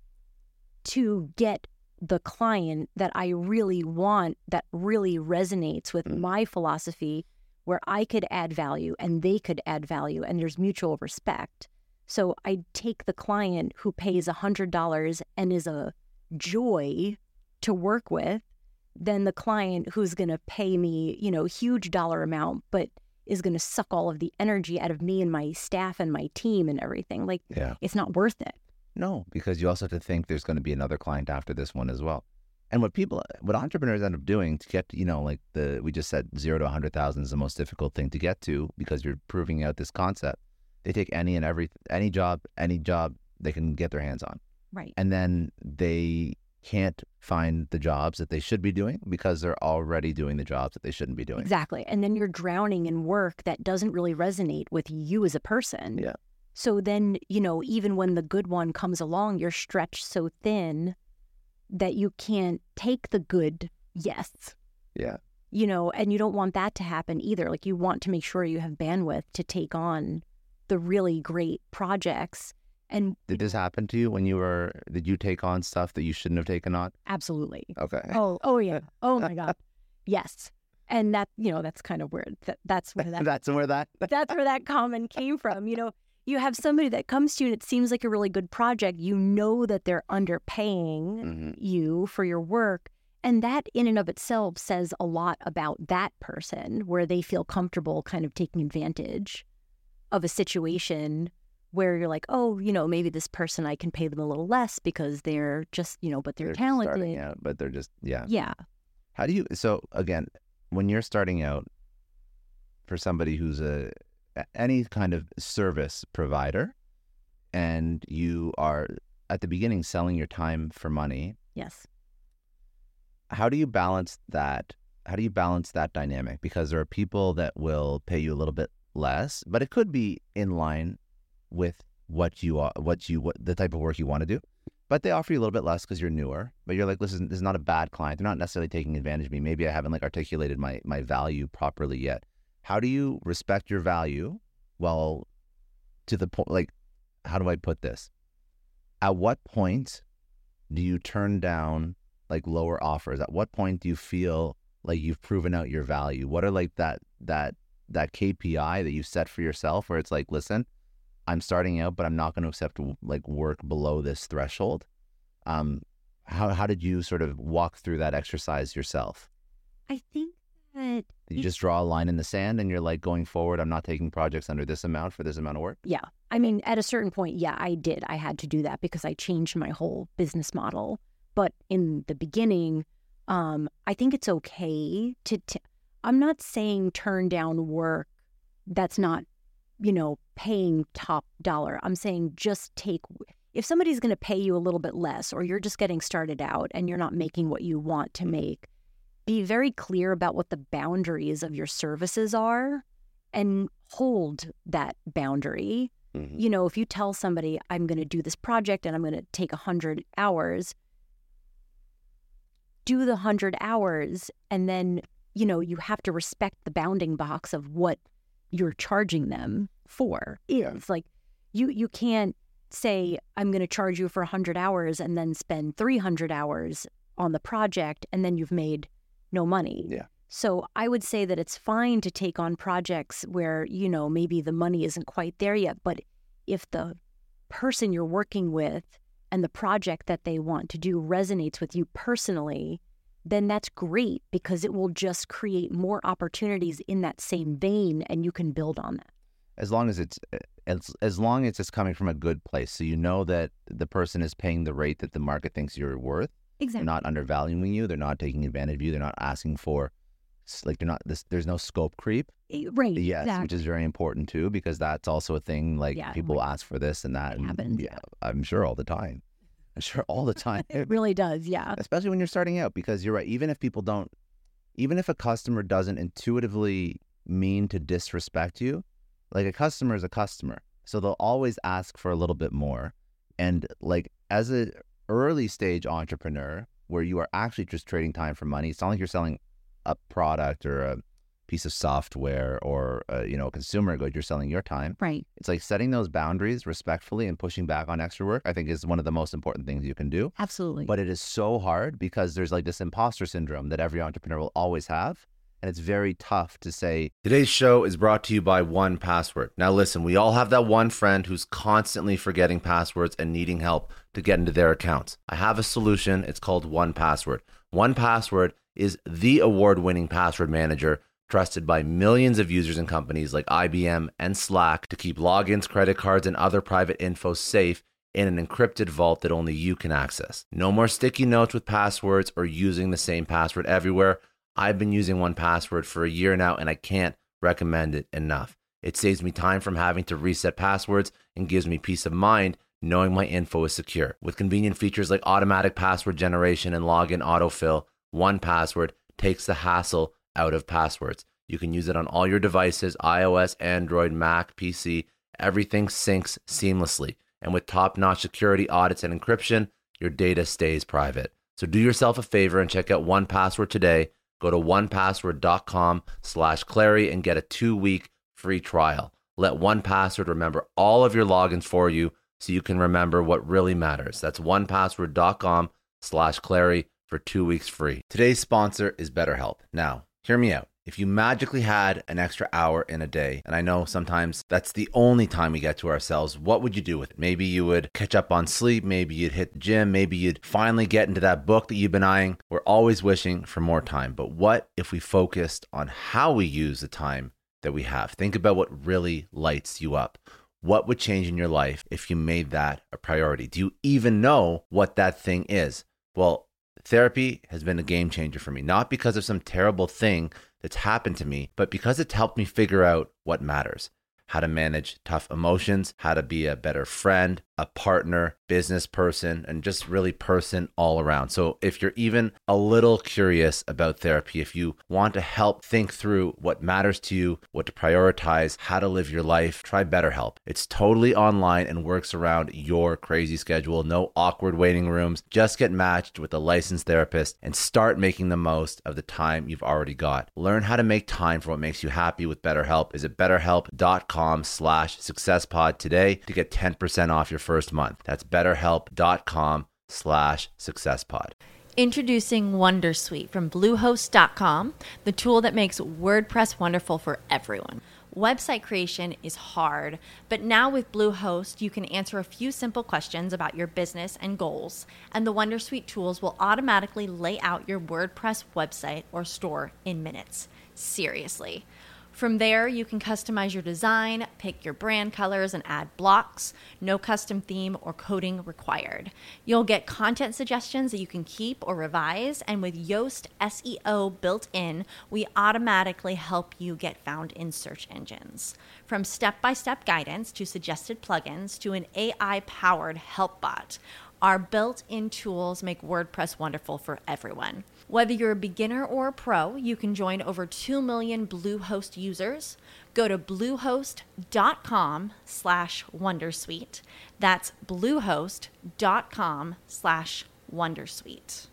to get the client that I really want, that really resonates with mm. my philosophy, where I could add value and they could add value and there's mutual respect. So I take the client who pays one hundred dollars and is a joy to work with, than the client who's going to pay me, you know, huge dollar amount, but is going to suck all of the energy out of me and my staff and my team and everything. Like, yeah. It's not worth it. No, because you also have to think there's going to be another client after this one as well. And what people, what entrepreneurs end up doing to get, you know, like the, we just said zero to one hundred thousand is the most difficult thing to get to, because you're proving out this concept. They take any and every, any job, any job they can get their hands on. Right. And then they can't find the jobs that they should be doing because they're already doing the jobs that they shouldn't be doing. Exactly. And then you're drowning in work that doesn't really resonate with you as a person. Yeah. So then, you know, even when the good one comes along, you're stretched so thin that you can't take the good yes. Yeah. You know, and you don't want that to happen either. Like, you want to make sure you have bandwidth to take on the really great projects. And did this happen to you when you were, did you take on stuff that you shouldn't have taken on? Absolutely. Okay. Oh, oh yeah. Oh my God. Yes. And that, you know, that's kind of weird. That, that's where that, that's where that, that's where that comment came from. You know, you have somebody that comes to you and it seems like a really good project. You know that they're underpaying mm-hmm. you for your work. And that in and of itself says a lot about that person, where they feel comfortable kind of taking advantage of a situation where you're like, oh, you know, maybe this person, I can pay them a little less because they're just, you know, but they're, they're talented. Starting out, but they're just, yeah. Yeah. How do you, so again, when you're starting out, for somebody who's a, any kind of service provider, and you are at the beginning selling your time for money. Yes. How do you balance that? How do you balance that dynamic? Because there are people that will pay you a little bit less, but it could be in line with what you are, what you, what the type of work you want to do, but they offer you a little bit less because you're newer, but you're like, listen, this is not a bad client. They're not necessarily taking advantage of me. Maybe I haven't like articulated my, my value properly yet. How do you respect your value while to the point, like, how do I put this? At what point do you turn down like lower offers? At what point do you feel like you've proven out your value? What are like that, that, that K P I that you set for yourself where it's like, listen, I'm starting out, but I'm not going to accept like work below this threshold. Um, how, how did you sort of walk through that exercise yourself? I think that you just draw a line in the sand and you're like, going forward, I'm not taking projects under this amount for this amount of work? Yeah. I mean, at a certain point, yeah, I did. I had to do that because I changed my whole business model. But in the beginning, um, I think it's okay to, t- I'm not saying turn down work that's not, you know, paying top dollar. I'm saying just take, if somebody's going to pay you a little bit less, or you're just getting started out and you're not making what you want to make, be very clear about what the boundaries of your services are and hold that boundary. Mm-hmm. You know, if you tell somebody, I'm going to do this project and I'm going to take one hundred hours, do the one hundred hours, and then, you know, you have to respect the bounding box of what you're charging them for. Yeah. It's like, you, you can't say, I'm going to charge you for one hundred hours and then spend three hundred hours on the project and then you've made no money. Yeah. So I would say that it's fine to take on projects where, you know, maybe the money isn't quite there yet, but if the person you're working with and the project that they want to do resonates with you personally, then that's great because it will just create more opportunities in that same vein and you can build on that. As long as it's as, as long as it's coming from a good place. So you know that the person is paying the rate that the market thinks you're worth. Exactly. They're not undervaluing you. They're not taking advantage of you. They're not asking for, like, they're not, this, there's no scope creep. Right. Yes, exactly. which is very important too, because that's also a thing, like Yeah, people like, ask for this and that. it And happens, yeah, yeah. I'm sure all the time. I'm sure all the time. It really does, yeah. Especially when you're starting out, because you're right. Even if people don't, even if a customer doesn't intuitively mean to disrespect you, like a customer is a customer. So they'll always ask for a little bit more. And like as a early stage entrepreneur where you are actually just trading time for money, it's not like you're selling a product or a piece of software or a, you know, a consumer good. You're selling your time. Right. It's like setting those boundaries respectfully and pushing back on extra work, I think is one of the most important things you can do. Absolutely. But it is so hard because there's like this imposter syndrome that every entrepreneur will always have. And it's very tough to say. Today's show is brought to you by one Password. Now listen, we all have that one friend who's constantly forgetting passwords and needing help to get into their accounts. I have a solution. It's called one Password. one Password is the award-winning password manager trusted by millions of users and companies like I B M and Slack to keep logins, credit cards, and other private info safe in an encrypted vault that only you can access. No more sticky notes with passwords or using the same password everywhere. I've been using one Password for a year now, and I can't recommend it enough. It saves me time from having to reset passwords and gives me peace of mind knowing my info is secure. With convenient features like automatic password generation and login autofill, one Password takes the hassle out of passwords. You can use it on all your devices, iOS, Android, Mac, P C. Everything syncs seamlessly. And with top-notch security audits and encryption, your data stays private. So do yourself a favor and check out one Password today. Go to one password dot com slash Clary and get a two-week free trial. Let one Password remember all of your logins for you so you can remember what really matters. That's one password dot com slash Clary for two weeks free. Today's sponsor is BetterHelp. Now, hear me out. If you magically had an extra hour in a day, and I know sometimes that's the only time we get to ourselves, what would you do with it? Maybe you would catch up on sleep. Maybe you'd hit the gym. Maybe you'd finally get into that book that you've been eyeing. We're always wishing for more time. But what if we focused on how we use the time that we have? Think about what really lights you up. What would change in your life if you made that a priority? Do you even know what that thing is? Well, therapy has been a game changer for me, not because of some terrible thing that's happened to me, but because it's helped me figure out what matters. How to manage tough emotions, how to be a better friend, a partner, business person, and just really person all around. So if you're even a little curious about therapy, if you want to help think through what matters to you, what to prioritize, how to live your life, try BetterHelp. It's totally online and works around your crazy schedule. No awkward waiting rooms. Just get matched with a licensed therapist and start making the most of the time you've already got. Learn how to make time for what makes you happy with BetterHelp. Visit betterhelp dot com slash successpod today to get ten percent off your first month. That's betterhelp dot com slash successpod. Introducing Wondersuite from bluehost dot com, the tool that makes WordPress wonderful for everyone. Website creation is hard, but now with Bluehost, you can answer a few simple questions about your business and goals, and the Wondersuite tools will automatically lay out your WordPress website or store in minutes. Seriously. From there, you can customize your design, pick your brand colors, and add blocks. No custom theme or coding required. You'll get content suggestions that you can keep or revise, and with Yoast S E O built in, we automatically help you get found in search engines. From step-by-step guidance to suggested plugins to an A I-powered help bot, our built-in tools make WordPress wonderful for everyone. Whether you're a beginner or a pro, you can join over two million Bluehost users. Go to bluehost dot com slash wondersuite. That's bluehost dot com slash wondersuite.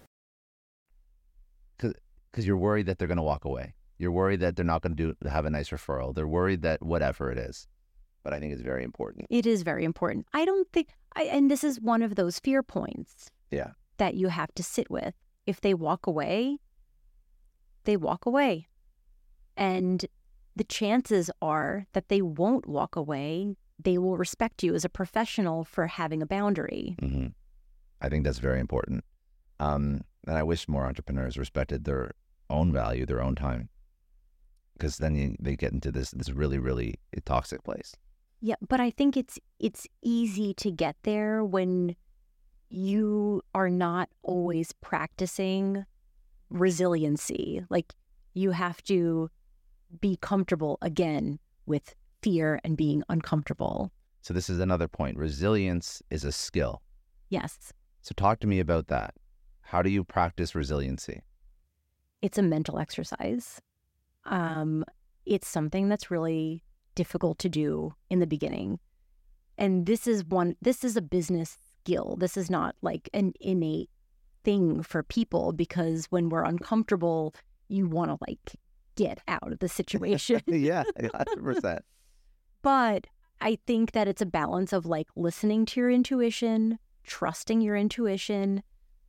Because you're worried that they're going to walk away. You're worried that they're not going to do have a nice referral. They're worried that whatever it is. But I think it's very important. It is very important. I don't think, I, and this is one of those fear points Yeah. that you have to sit with. If they walk away, they walk away. And the chances are that they won't walk away. They will respect you as a professional for having a boundary. Mm-hmm. I think that's very important. Um, And I wish more entrepreneurs respected their own value, their own time, because then you, they get into this this really, really toxic place. Yeah, but I think it's it's easy to get there when you are not always practicing resiliency. Like, you have to be comfortable again with fear and being uncomfortable. So this is another point. Resilience is a skill. Yes. So talk to me about that. How do you practice resiliency? It's a mental exercise. Um, it's something that's really difficult to do in the beginning. And this is one, this is a business skill. This is not like an innate thing for people, because when we're uncomfortable, you want to like get out of the situation. Yeah, one hundred percent. But I think that it's a balance of like listening to your intuition, trusting your intuition.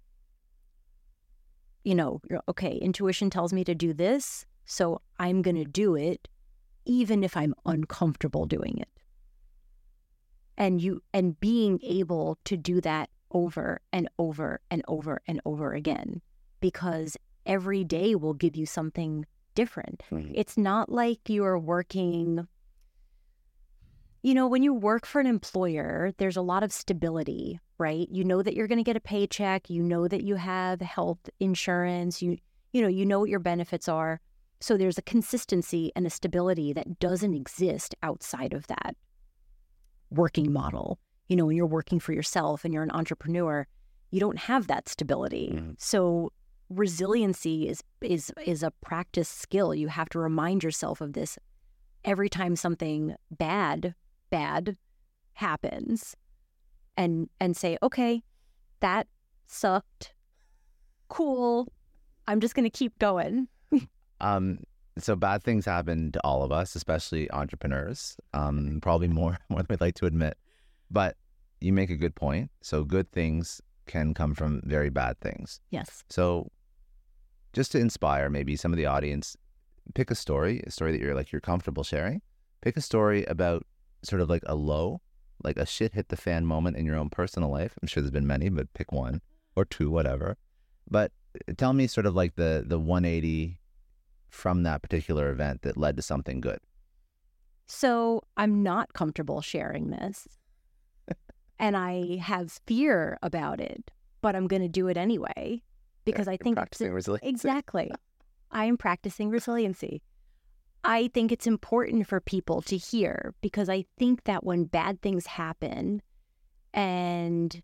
You know, okay, intuition tells me to do this, so I'm going to do it, even if I'm uncomfortable doing it. And you, and being able to do that over and over and over and over again, because every day will give you something different. Mm-hmm. It's not like you're working, you know, when you work for an employer, there's a lot of stability, right? You know that you're going to get a paycheck. You know that you have health insurance. You, you know, you know what your benefits are. So there's a consistency and a stability that doesn't exist outside of that working model. You know, when you're working for yourself and you're an entrepreneur, you don't have that stability. Mm-hmm. So resiliency is is is a practice skill. You have to remind yourself of this every time something bad, bad happens, and and say, okay, that sucked. Cool. I'm just going to keep going. um. So bad things happen to all of us, especially entrepreneurs. Um. Probably more more than we'd like to admit. But you make a good point. So good things can come from very bad things. Yes. So just to inspire maybe some of the audience, pick a story, a story that you're like, you're comfortable sharing. Pick a story about sort of like a low, like a shit hit the fan moment in your own personal life. I'm sure there's been many, but pick one or two, whatever. But tell me sort of like the, the one eighty from that particular event that led to something good. So I'm not comfortable sharing this. And I have fear about it, but I'm going to do it anyway, because yeah, I think practicing it's, resiliency. Exactly. I am practicing resiliency. I think it's important for people to hear, because I think that when bad things happen, and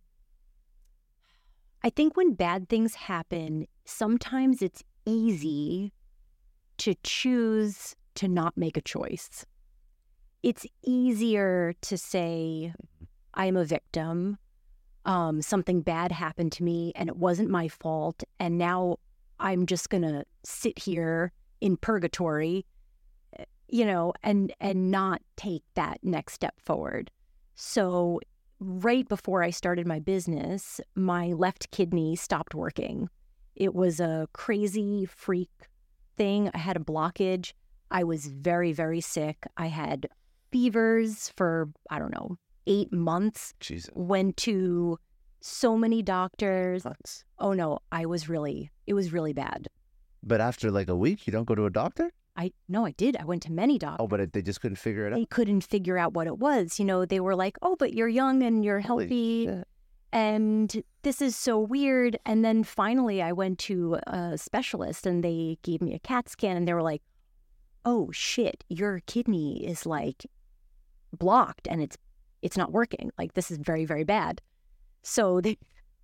I think when bad things happen, sometimes it's easy to choose to not make a choice. It's easier to say, I'm a victim. Um, something bad happened to me and it wasn't my fault. And now I'm just going to sit here in purgatory, you know, and, and not take that next step forward. So right before I started my business, my left kidney stopped working. It was a crazy freak thing. I had a blockage. I was very, very sick. I had fevers for, I don't know, eight months. Jesus. Went to so many doctors. Nuts. Oh no, I was really, it was really bad. But after like a week, you don't go to a doctor? I, no, I did. I went to many doctors. Oh, but it, they just couldn't figure it out? They couldn't figure out what it was. You know, they were like, oh, but you're young and you're Holy healthy. shit. And this is so weird. And then finally I went to a specialist and they gave me a CAT scan and they were like, oh shit, your kidney is like blocked and it's it's not working. Like, this is very, very bad. So they,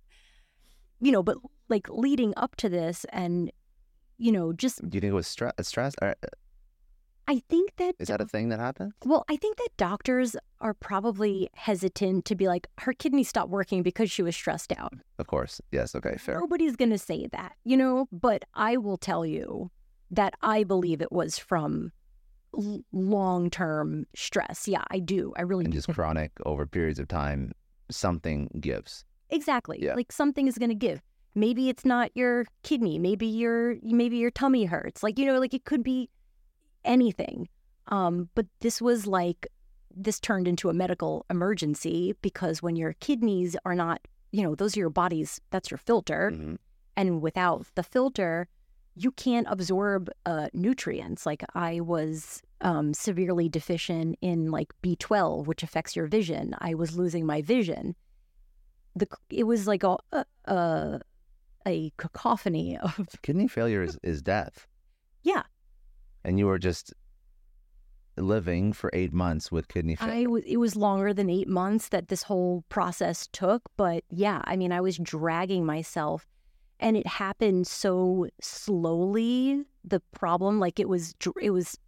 you know, but like leading up to this and, you know, just. Do you think it was stress? stress? Or, I think that. is that a thing that happened? Well, I think that doctors are probably hesitant to be like, her kidney stopped working because she was stressed out. Of course. Yes. Okay. Fair. Nobody's going to say that, you know, but I will tell you that I believe it was from l- long-term stress. Yeah, I do. I really And do. just chronic over periods of time, something gives. Exactly. Yeah. Like something is going to give. Maybe it's not your kidney. Maybe your maybe your tummy hurts. Like, you know, like it could be anything. Um, but this was like, this turned into a medical emergency because when your kidneys are not, you know, those are your body's, that's your filter. Mm-hmm. And without the filter, you can't absorb uh, nutrients. Like I was um, severely deficient in like B twelve, which affects your vision. I was losing my vision. The It was like a, a, a cacophony of... Kidney failure is, is death. Yeah. And you were just living for eight months with kidney failure. I w- it was longer than eight months that this whole process took. But yeah, I mean, I was dragging myself. And it happened so slowly, the problem, like it was, it was,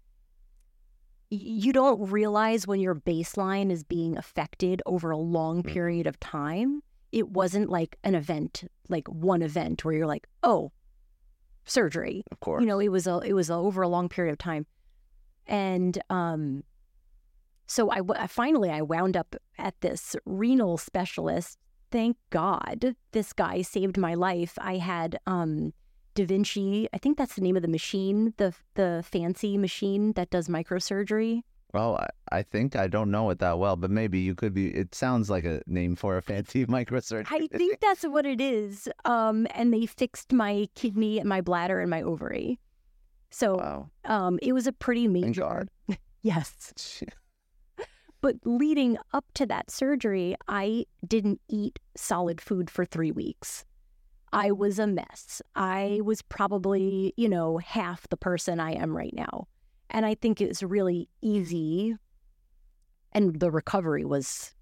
you don't realize when your baseline is being affected over a long period of time. It wasn't like an event, like one event where you're like, oh, surgery. Of course. You know, it was, a, it was a, over a long period of time. And um, so I, I finally, I wound up at this renal specialist. Thank God this guy saved my life. I had um, Da Vinci, I think that's the name of the machine, the the fancy machine that does microsurgery. Well, I, I think I don't know it that well, but maybe you could be, it sounds like a name for a fancy microsurgery. I think that's what it is. Um, and they fixed my kidney and my bladder and my ovary. So Wow. um, it was a pretty major... Thank God. Yes. But leading up to that surgery, I didn't eat solid food for three weeks. I was a mess. I was probably, you know, half the person I am right now. And I think it's really easy. And the recovery was,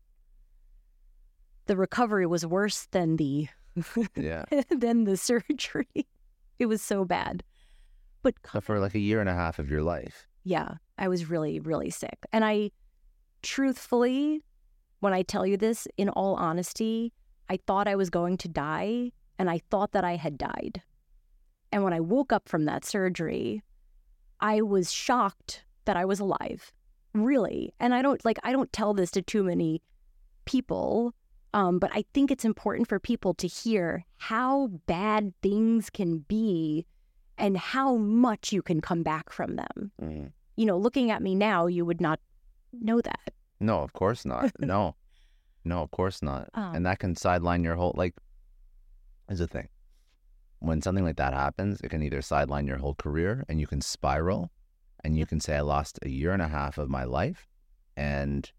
the recovery was worse than the, Yeah. than the surgery. It was so bad. But So for like a year and a half of your life. yeah, I was really, really sick. And I, truthfully, when I tell you this, in all honesty, I thought I was going to die, and I thought that I had died. And when I woke up from that surgery, I was shocked that I was alive, really. And I don't, like, I don't tell this to too many people, um, but I think it's important for people to hear how bad things can be and how much you can come back from them. Mm-hmm. You know, looking at me now, you would not know that. No, of course not. No, no, of course not. Um, And that can sideline your whole, like, here's the thing. When something like that happens, it can either sideline your whole career and you can spiral and you can say, I lost a year and a half of my life. And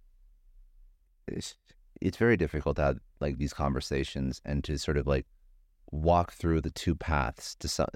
it's, it's very difficult to have like these conversations and to sort of like walk through the two paths to some,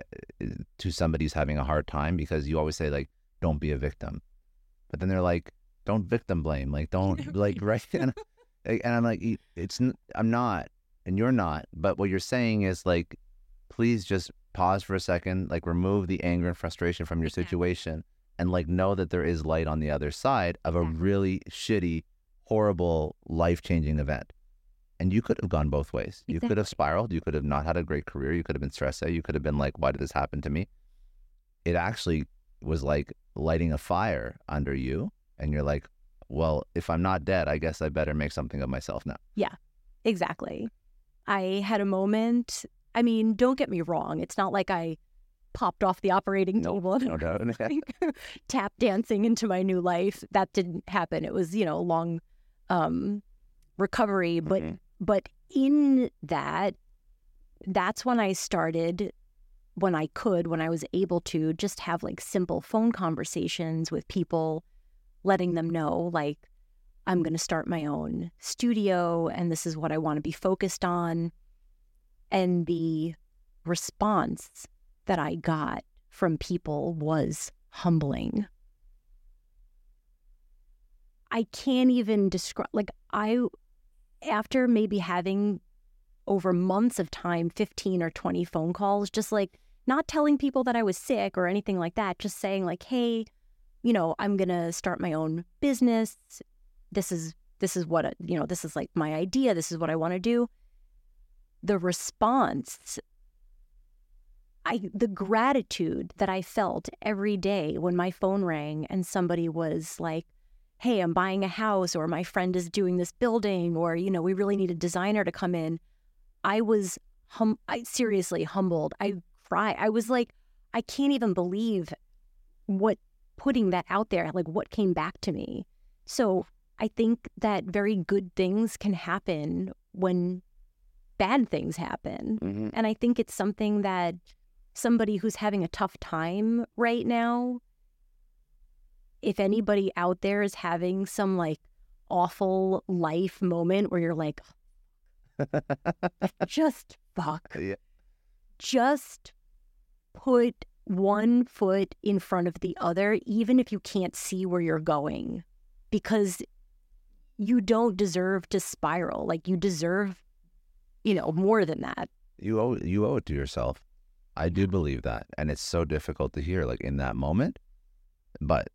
to somebody who's having a hard time, because you always say like, don't be a victim. But then they're like, don't victim blame. Like, don't like, right. And, and I'm like, it's, I'm not, and you're not. But what you're saying is like, please just pause for a second, like remove the anger and frustration from your Exactly. situation and like know that there is light on the other side of a Exactly. really shitty, horrible, life-changing event. And you could have gone both ways. You could have Exactly. spiraled. You could have not had a great career. You could have been stressed out. You could have been like, why did this happen to me? It actually was like lighting a fire under you. And you're like, well, if I'm not dead, I guess I better make something of myself now. Exactly. I had a moment. I mean, don't get me wrong. It's not like I popped off the operating No, table and no doubt. tap dancing into my new life. That didn't happen. It was, you know, a long um, recovery. But Mhm. but in that, that's when I started, when I could, when I was able to just have like simple phone conversations with people, letting them know like, I'm going to start my own studio and this is what I want to be focused on. And the response that I got from people was humbling. I can't even describe, like I, after maybe having over months of time, fifteen or twenty phone calls, just like not telling people that I was sick or anything like that, just saying like, hey, you know, I'm going to start my own business. This is, this is what, you know, this is like my idea. This is what I want to do. The response, I, the gratitude that I felt every day when my phone rang and somebody was like, hey, I'm buying a house, or my friend is doing this building, or, you know, we really need a designer to come in. I was, hum- I seriously humbled. I cry. I was like, I can't even believe what putting that out there, like what came back to me. So I think that very good things can happen when bad things happen. Mm-hmm. And I think it's something that somebody who's having a tough time right now, if anybody out there is having some like awful life moment where you're like, just fuck. Yeah. Just put one foot in front of the other, even if you can't see where you're going, because you don't deserve to spiral. Like, you deserve, you know, more than that. You owe you owe it to yourself. I do believe that, and it's so difficult to hear, like, in that moment. But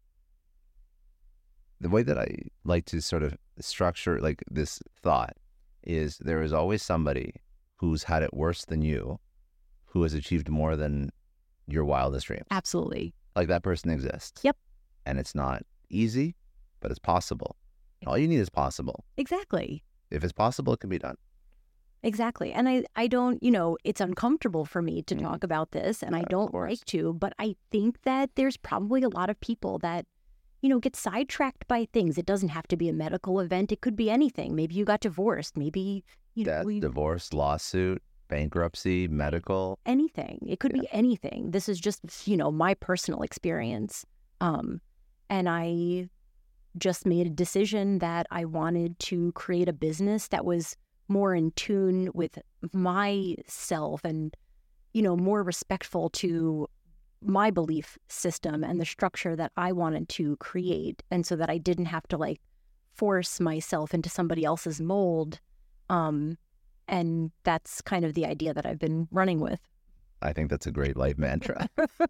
the way that I like to sort of structure like this thought is there is always somebody who's had it worse than you, who has achieved more than your wildest dreams. Absolutely. Like, that person exists. Yep. And it's not easy, but it's possible. All you need is possible. Exactly. If it's possible, it can be done. Exactly. And I, I don't, you know, it's uncomfortable for me to Mm. talk about this, and Yeah, I of don't course. like to, but I think that there's probably a lot of people that, you know, get sidetracked by things. It doesn't have to be a medical event. It could be anything. Maybe you got divorced. Maybe, you know, Death, we, divorce, lawsuit, bankruptcy, medical. anything. It could Yeah. be anything. This is just, you know, my personal experience. Um, and I just made a decision that I wanted to create a business that was more in tune with myself and, you know, more respectful to my belief system and the structure that I wanted to create. And so that I didn't have to like force myself into somebody else's mold. Um, and that's kind of the idea that I've been running with. I think that's a great life mantra.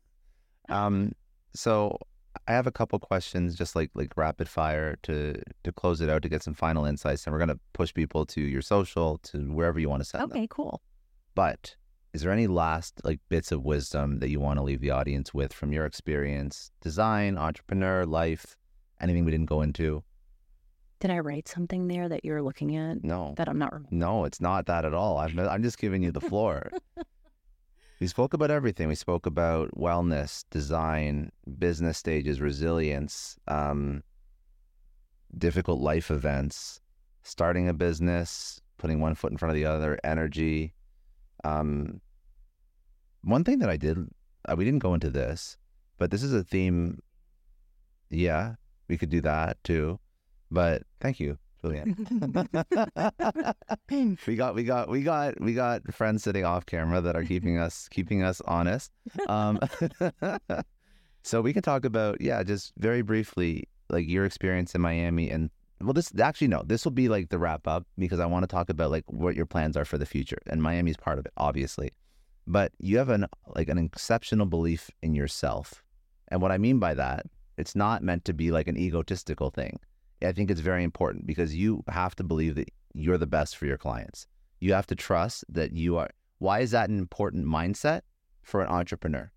um, so I have a couple questions, just like like rapid fire to to close it out, to get some final insights, and we're gonna push people to your social, to wherever you want to send them. Okay, cool. But is there any last like bits of wisdom that you want to leave the audience with from your experience, design, entrepreneur, life, anything we didn't go into? Did I write something there that you're looking at No, that I'm not remembering? no, it's not that at all. I'm I'm just giving you the floor. We spoke about everything. We spoke about wellness, design, business stages, resilience, um, difficult life events, starting a business, putting one foot in front of the other, energy. Um, one thing that I did, uh, we didn't go into this, but this is a theme. Yeah, we could do that too. But thank you, Julianne. we got, we got, we got, we got friends sitting off camera that are keeping us, keeping us honest. Um, so we can talk about, yeah, just very briefly, like your experience in Miami, and well, this actually no, this will be like the wrap up, because I want to talk about like what your plans are for the future, and Miami's part of it, obviously. But you have an like an exceptional belief in yourself, and what I mean by that, it's not meant to be like an egotistical thing. I think it's very important, because you have to believe that you're the best for your clients. You have to trust that you are. Why is that an important mindset for an entrepreneur?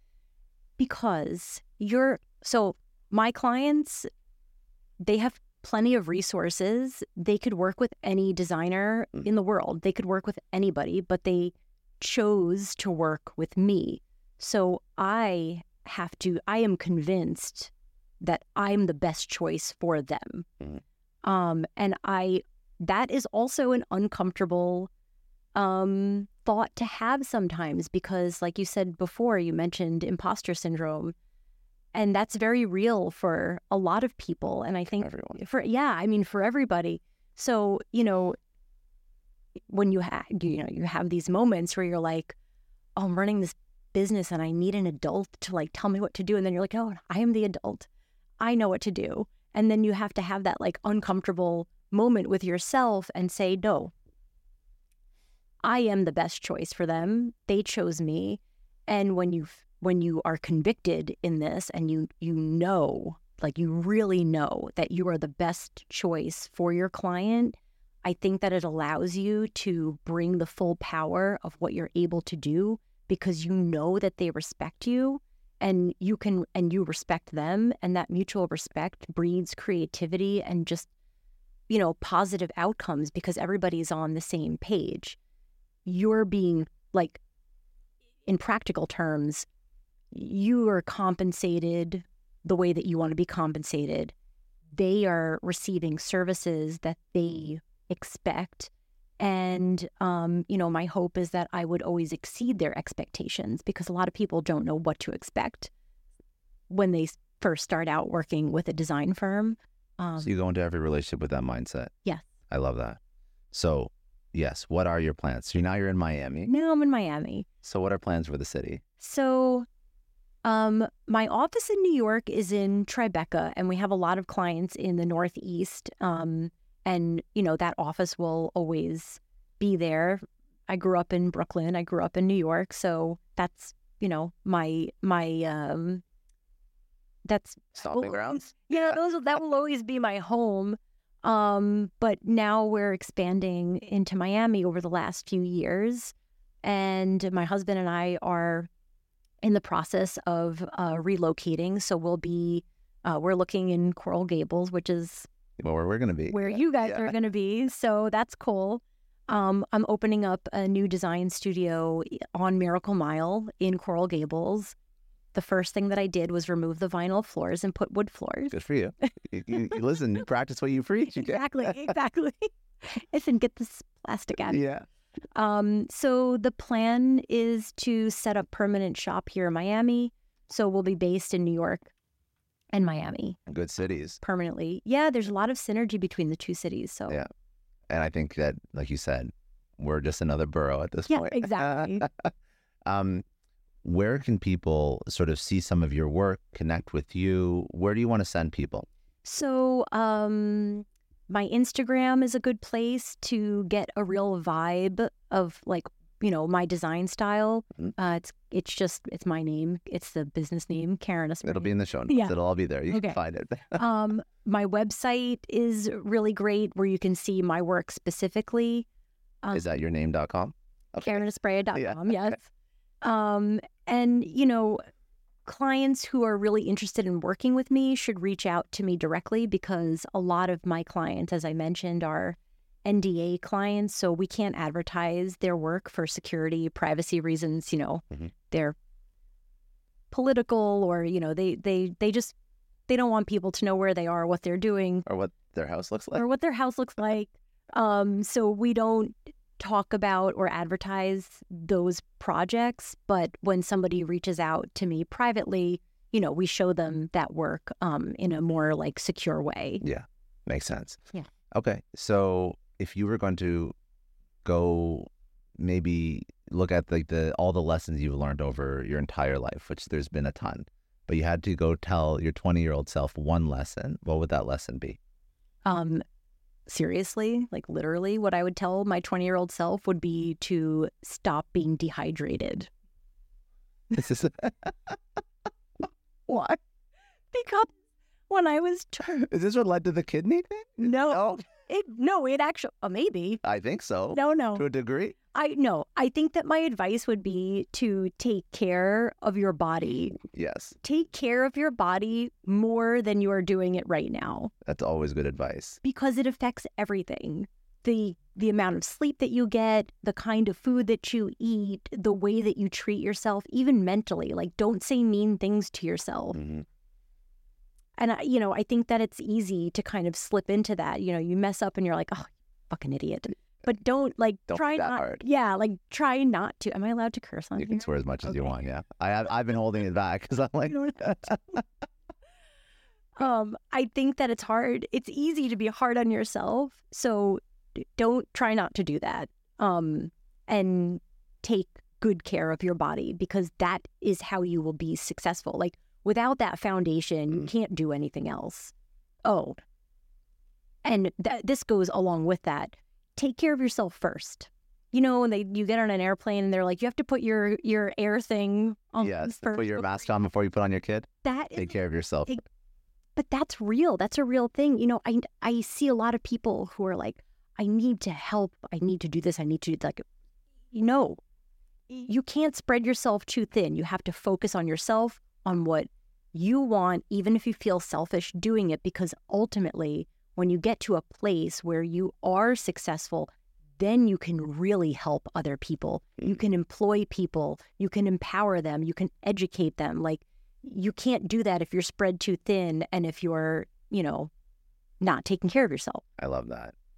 Because you're, so my clients, they have plenty of resources. They could work with any designer Mm. in the world. They could work with anybody, but they chose to work with me. So I have to, I am convinced that I'm the best choice for them. Mhm. Um, and I, that is also an uncomfortable um, thought to have sometimes, because like you said before, you mentioned imposter syndrome, and that's very real for a lot of people. And I think Everyone. for, yeah, I mean, for everybody. So, you know, when you have, you know, you have these moments where you're like, oh, I'm running this business and I need an adult to like tell me what to do. And then you're like, oh, I am the adult. I know what to do. And then you have to have that like uncomfortable moment with yourself and say, no, I am the best choice for them. They chose me. And when you when you are convicted in this, and you you know, like you really know that you are the best choice for your client, I think that it allows you to bring the full power of what you're able to do, because you know that they respect you, and you can and you respect them, and that mutual respect breeds creativity and just, you know, positive outcomes, because everybody's on the same page. You're being, like, in practical terms, you are compensated the way that you want to be compensated. They are receiving services that they expect, And, um, you know, my hope is that I would always exceed their expectations, because a lot of people don't know what to expect when they first start out working with a design firm. Um, So you go into every relationship with that mindset. yes. I love that. So, yes, what are your plans? So now you're in Miami. Now I'm in Miami. So what are plans for the city? So um, my office in New York is in Tribeca, and we have a lot of clients in the Northeast. Um, and, you know, that office will always be there. I grew up in Brooklyn. I grew up in New York. So that's, you know, my, my, um, that's Stomping well, grounds? Yeah, those will- that will always be my home. Um, but now we're expanding into Miami over the last few years, and my husband and I are in the process of uh, relocating. So we'll be uh, we're looking in Coral Gables, which is Well, where we're going to be. where you guys Yeah. are going to be. So that's cool. Um, I'm opening up a new design studio on Miracle Mile in Coral Gables. The first thing that I did was remove the vinyl floors and put wood floors. Good for you. you, you, you listen, you practice what you preach. You get- Exactly, exactly. Listen, get this plastic out. Yeah. Um, so the plan is to set up permanent shop here in Miami. So we'll be based in New York and Miami Good cities. permanently. Yeah, there's a lot of synergy between the two cities. So Yeah. And I think that, like you said, we're just another borough at this yeah, point. exactly. um, where can people sort of see some of your work, connect with you? Where do you want to send people? So um, my Instagram is a good place to get a real vibe of, like, you know, my design style. Mhm. Uh, it's it's just it's my name. It's the business name, Karen Esprit. It'll be in the show notes. Yeah. It'll all be there. You Okay. can find it. um, my website is really great, where you can see my work specifically. Um, Is that your name dot com? Karen Esprit dot com, Yeah. yes. Um, and, you know, clients who are really interested in working with me should reach out to me directly, because a lot of my clients, as I mentioned, are N D A clients. So we can't advertise their work for security, privacy reasons. You know, Mhm. they're political, or, you know, they, they, they just, they don't want people to know where they are, what they're doing, Or what their house looks like? or what their house looks like. Um, so we don't talk about or advertise those projects, but when somebody reaches out to me privately, you know, we show them that work um, in a more like secure way. Yeah. Makes sense. Yeah. Okay. So if you were going to go maybe look at like the all the lessons you've learned over your entire life, which there's been a ton, but you had to go tell your twenty-year-old self one lesson, what would that lesson be? Um, seriously, like literally, what I would tell my twenty-year-old self would be to stop being dehydrated. This is Why? Because when I was t- is this what led to the kidney thing? no, Oh, it no, it actually oh, maybe I think so. no, no. To a degree. I no, I think that my advice would be to take care of your body. Yes. Take care of your body more than you are doing it right now, That's always good advice. because it affects everything. The the amount of sleep that you get, the kind of food that you eat, the way that you treat yourself, even mentally. Like, don't say mean things to yourself. Mhm. And I, you know, I think that it's easy to kind of slip into that. You know, you mess up and you're like, oh, fucking idiot. But don't like Don't be try that not. hard. Yeah, like try not to. Am I allowed to curse on You here? can swear as much as you Okay. want, yeah. I have I've been holding it back because I'm like You know, um, I think that it's hard. It's easy to be hard on yourself. So d- don't try not to do that. Um, and take good care of your body, because that is how you will be successful. Like, without that foundation, you Mm. can't do anything else. Oh, and th- this goes along with that. Take care of yourself first. You know, when they you get on an airplane and they're like, you have to put your your air thing on yes, first. put your before mask on before you put on your kid. That is Take care of yourself. Take- But that's real. That's a real thing. You know, I I see a lot of people who are like, I need to help. I need to do this. I need to, like, you know, you can't spread yourself too thin. You have to focus on yourself, on what you want, even if you feel selfish doing it, because ultimately, when you get to a place where you are successful, then you can really help other people. You can employ people. You can empower them. You can educate them. Like, you can't do that if you're spread too thin and if you're, you know, not taking care of yourself. I love that.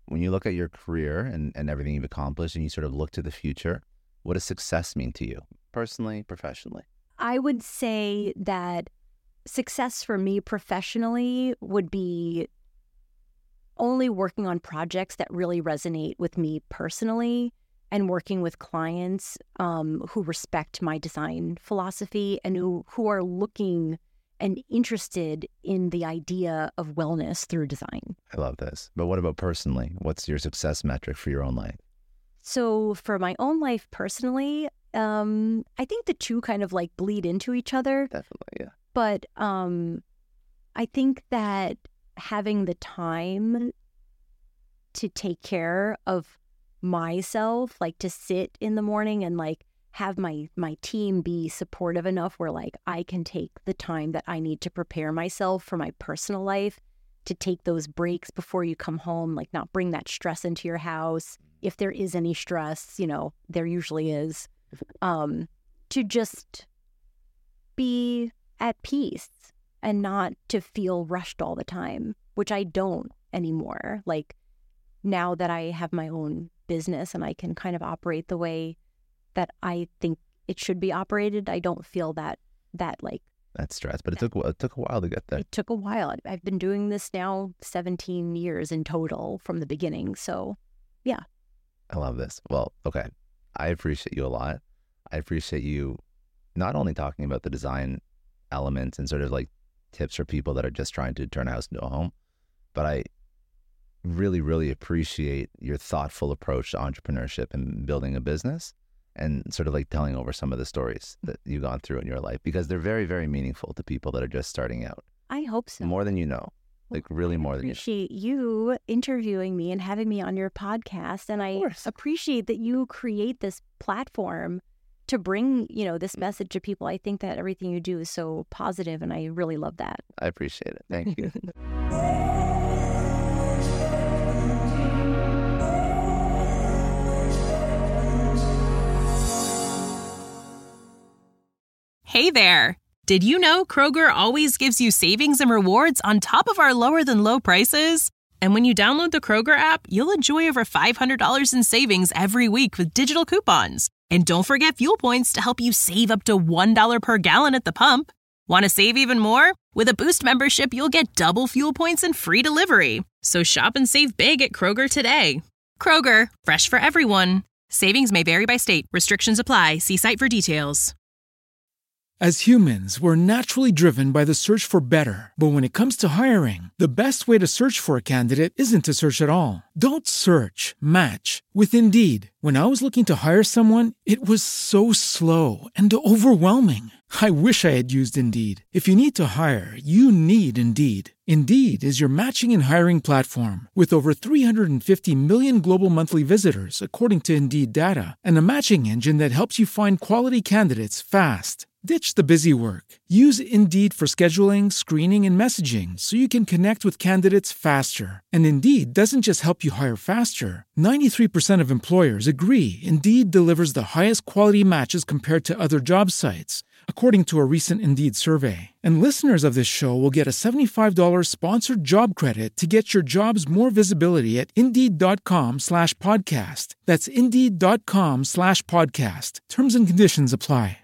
when you look at your career and, and everything you've accomplished and you sort of look to the future, what does success mean to you, personally, professionally? I would say that success for me professionally would be only working on projects that really resonate with me personally and working with clients um, who respect my design philosophy and who, who are looking and interested in the idea of wellness through design. I love this. But what about personally? What's your success metric for your own life? So for my own life personally, um, I think the two kind of like bleed into each other. Definitely, yeah. But um, I think that having the time to take care of myself, like to sit in the morning and like have my my team be supportive enough where like I can take the time that I need to prepare myself for my personal life, to take those breaks before you come home, like not bring that stress into your house. If there is any stress, you know, there usually is, um, to just be at peace and not to feel rushed all the time, which I don't anymore. Like now that I have my own business and I can kind of operate the way that I think it should be operated, I don't feel that that like that stress. But it took it took a while to get there. It took a while. I've been doing this now seventeen years in total from the beginning. So, yeah. I love this. Well, okay. I appreciate you a lot. I appreciate you not only talking about the design elements and sort of like tips for people that are just trying to turn a house into a home, but I really, really appreciate your thoughtful approach to entrepreneurship and building a business, and sort of like telling over some of the stories that you've gone through in your life, because they're very, very meaningful to people that are just starting out. I hope so. More than you know. Like really more than you know. I appreciate you interviewing me and having me on your podcast. And I appreciate that you create this platform to bring, you know, this message to people. I think that everything you do is so positive, and I really love that. I appreciate it. Thank you. Hey there! Did you know Kroger always gives you savings and rewards on top of our lower-than-low prices? And when you download the Kroger app, you'll enjoy over five hundred dollars in savings every week with digital coupons. And don't forget fuel points to help you save up to one dollar per gallon at the pump. Want to save even more? With a Boost membership, you'll get double fuel points and free delivery. So shop and save big at Kroger today. Kroger, fresh for everyone. Savings may vary by state. Restrictions apply. See site for details. As humans, we're naturally driven by the search for better. But when it comes to hiring, the best way to search for a candidate isn't to search at all. Don't search, match with Indeed. When I was looking to hire someone, it was so slow and overwhelming. I wish I had used Indeed. If you need to hire, you need Indeed. Indeed is your matching and hiring platform with over three hundred fifty million global monthly visitors, according to Indeed data, and a matching engine that helps you find quality candidates fast. Ditch the busy work. Use Indeed for scheduling, screening, and messaging so you can connect with candidates faster. And Indeed doesn't just help you hire faster. ninety-three percent of employers agree Indeed delivers the highest quality matches compared to other job sites, according to a recent Indeed survey. And listeners of this show will get a seventy-five dollars sponsored job credit to get your jobs more visibility at Indeed.com slash podcast. That's Indeed.com slash podcast. Terms and conditions apply.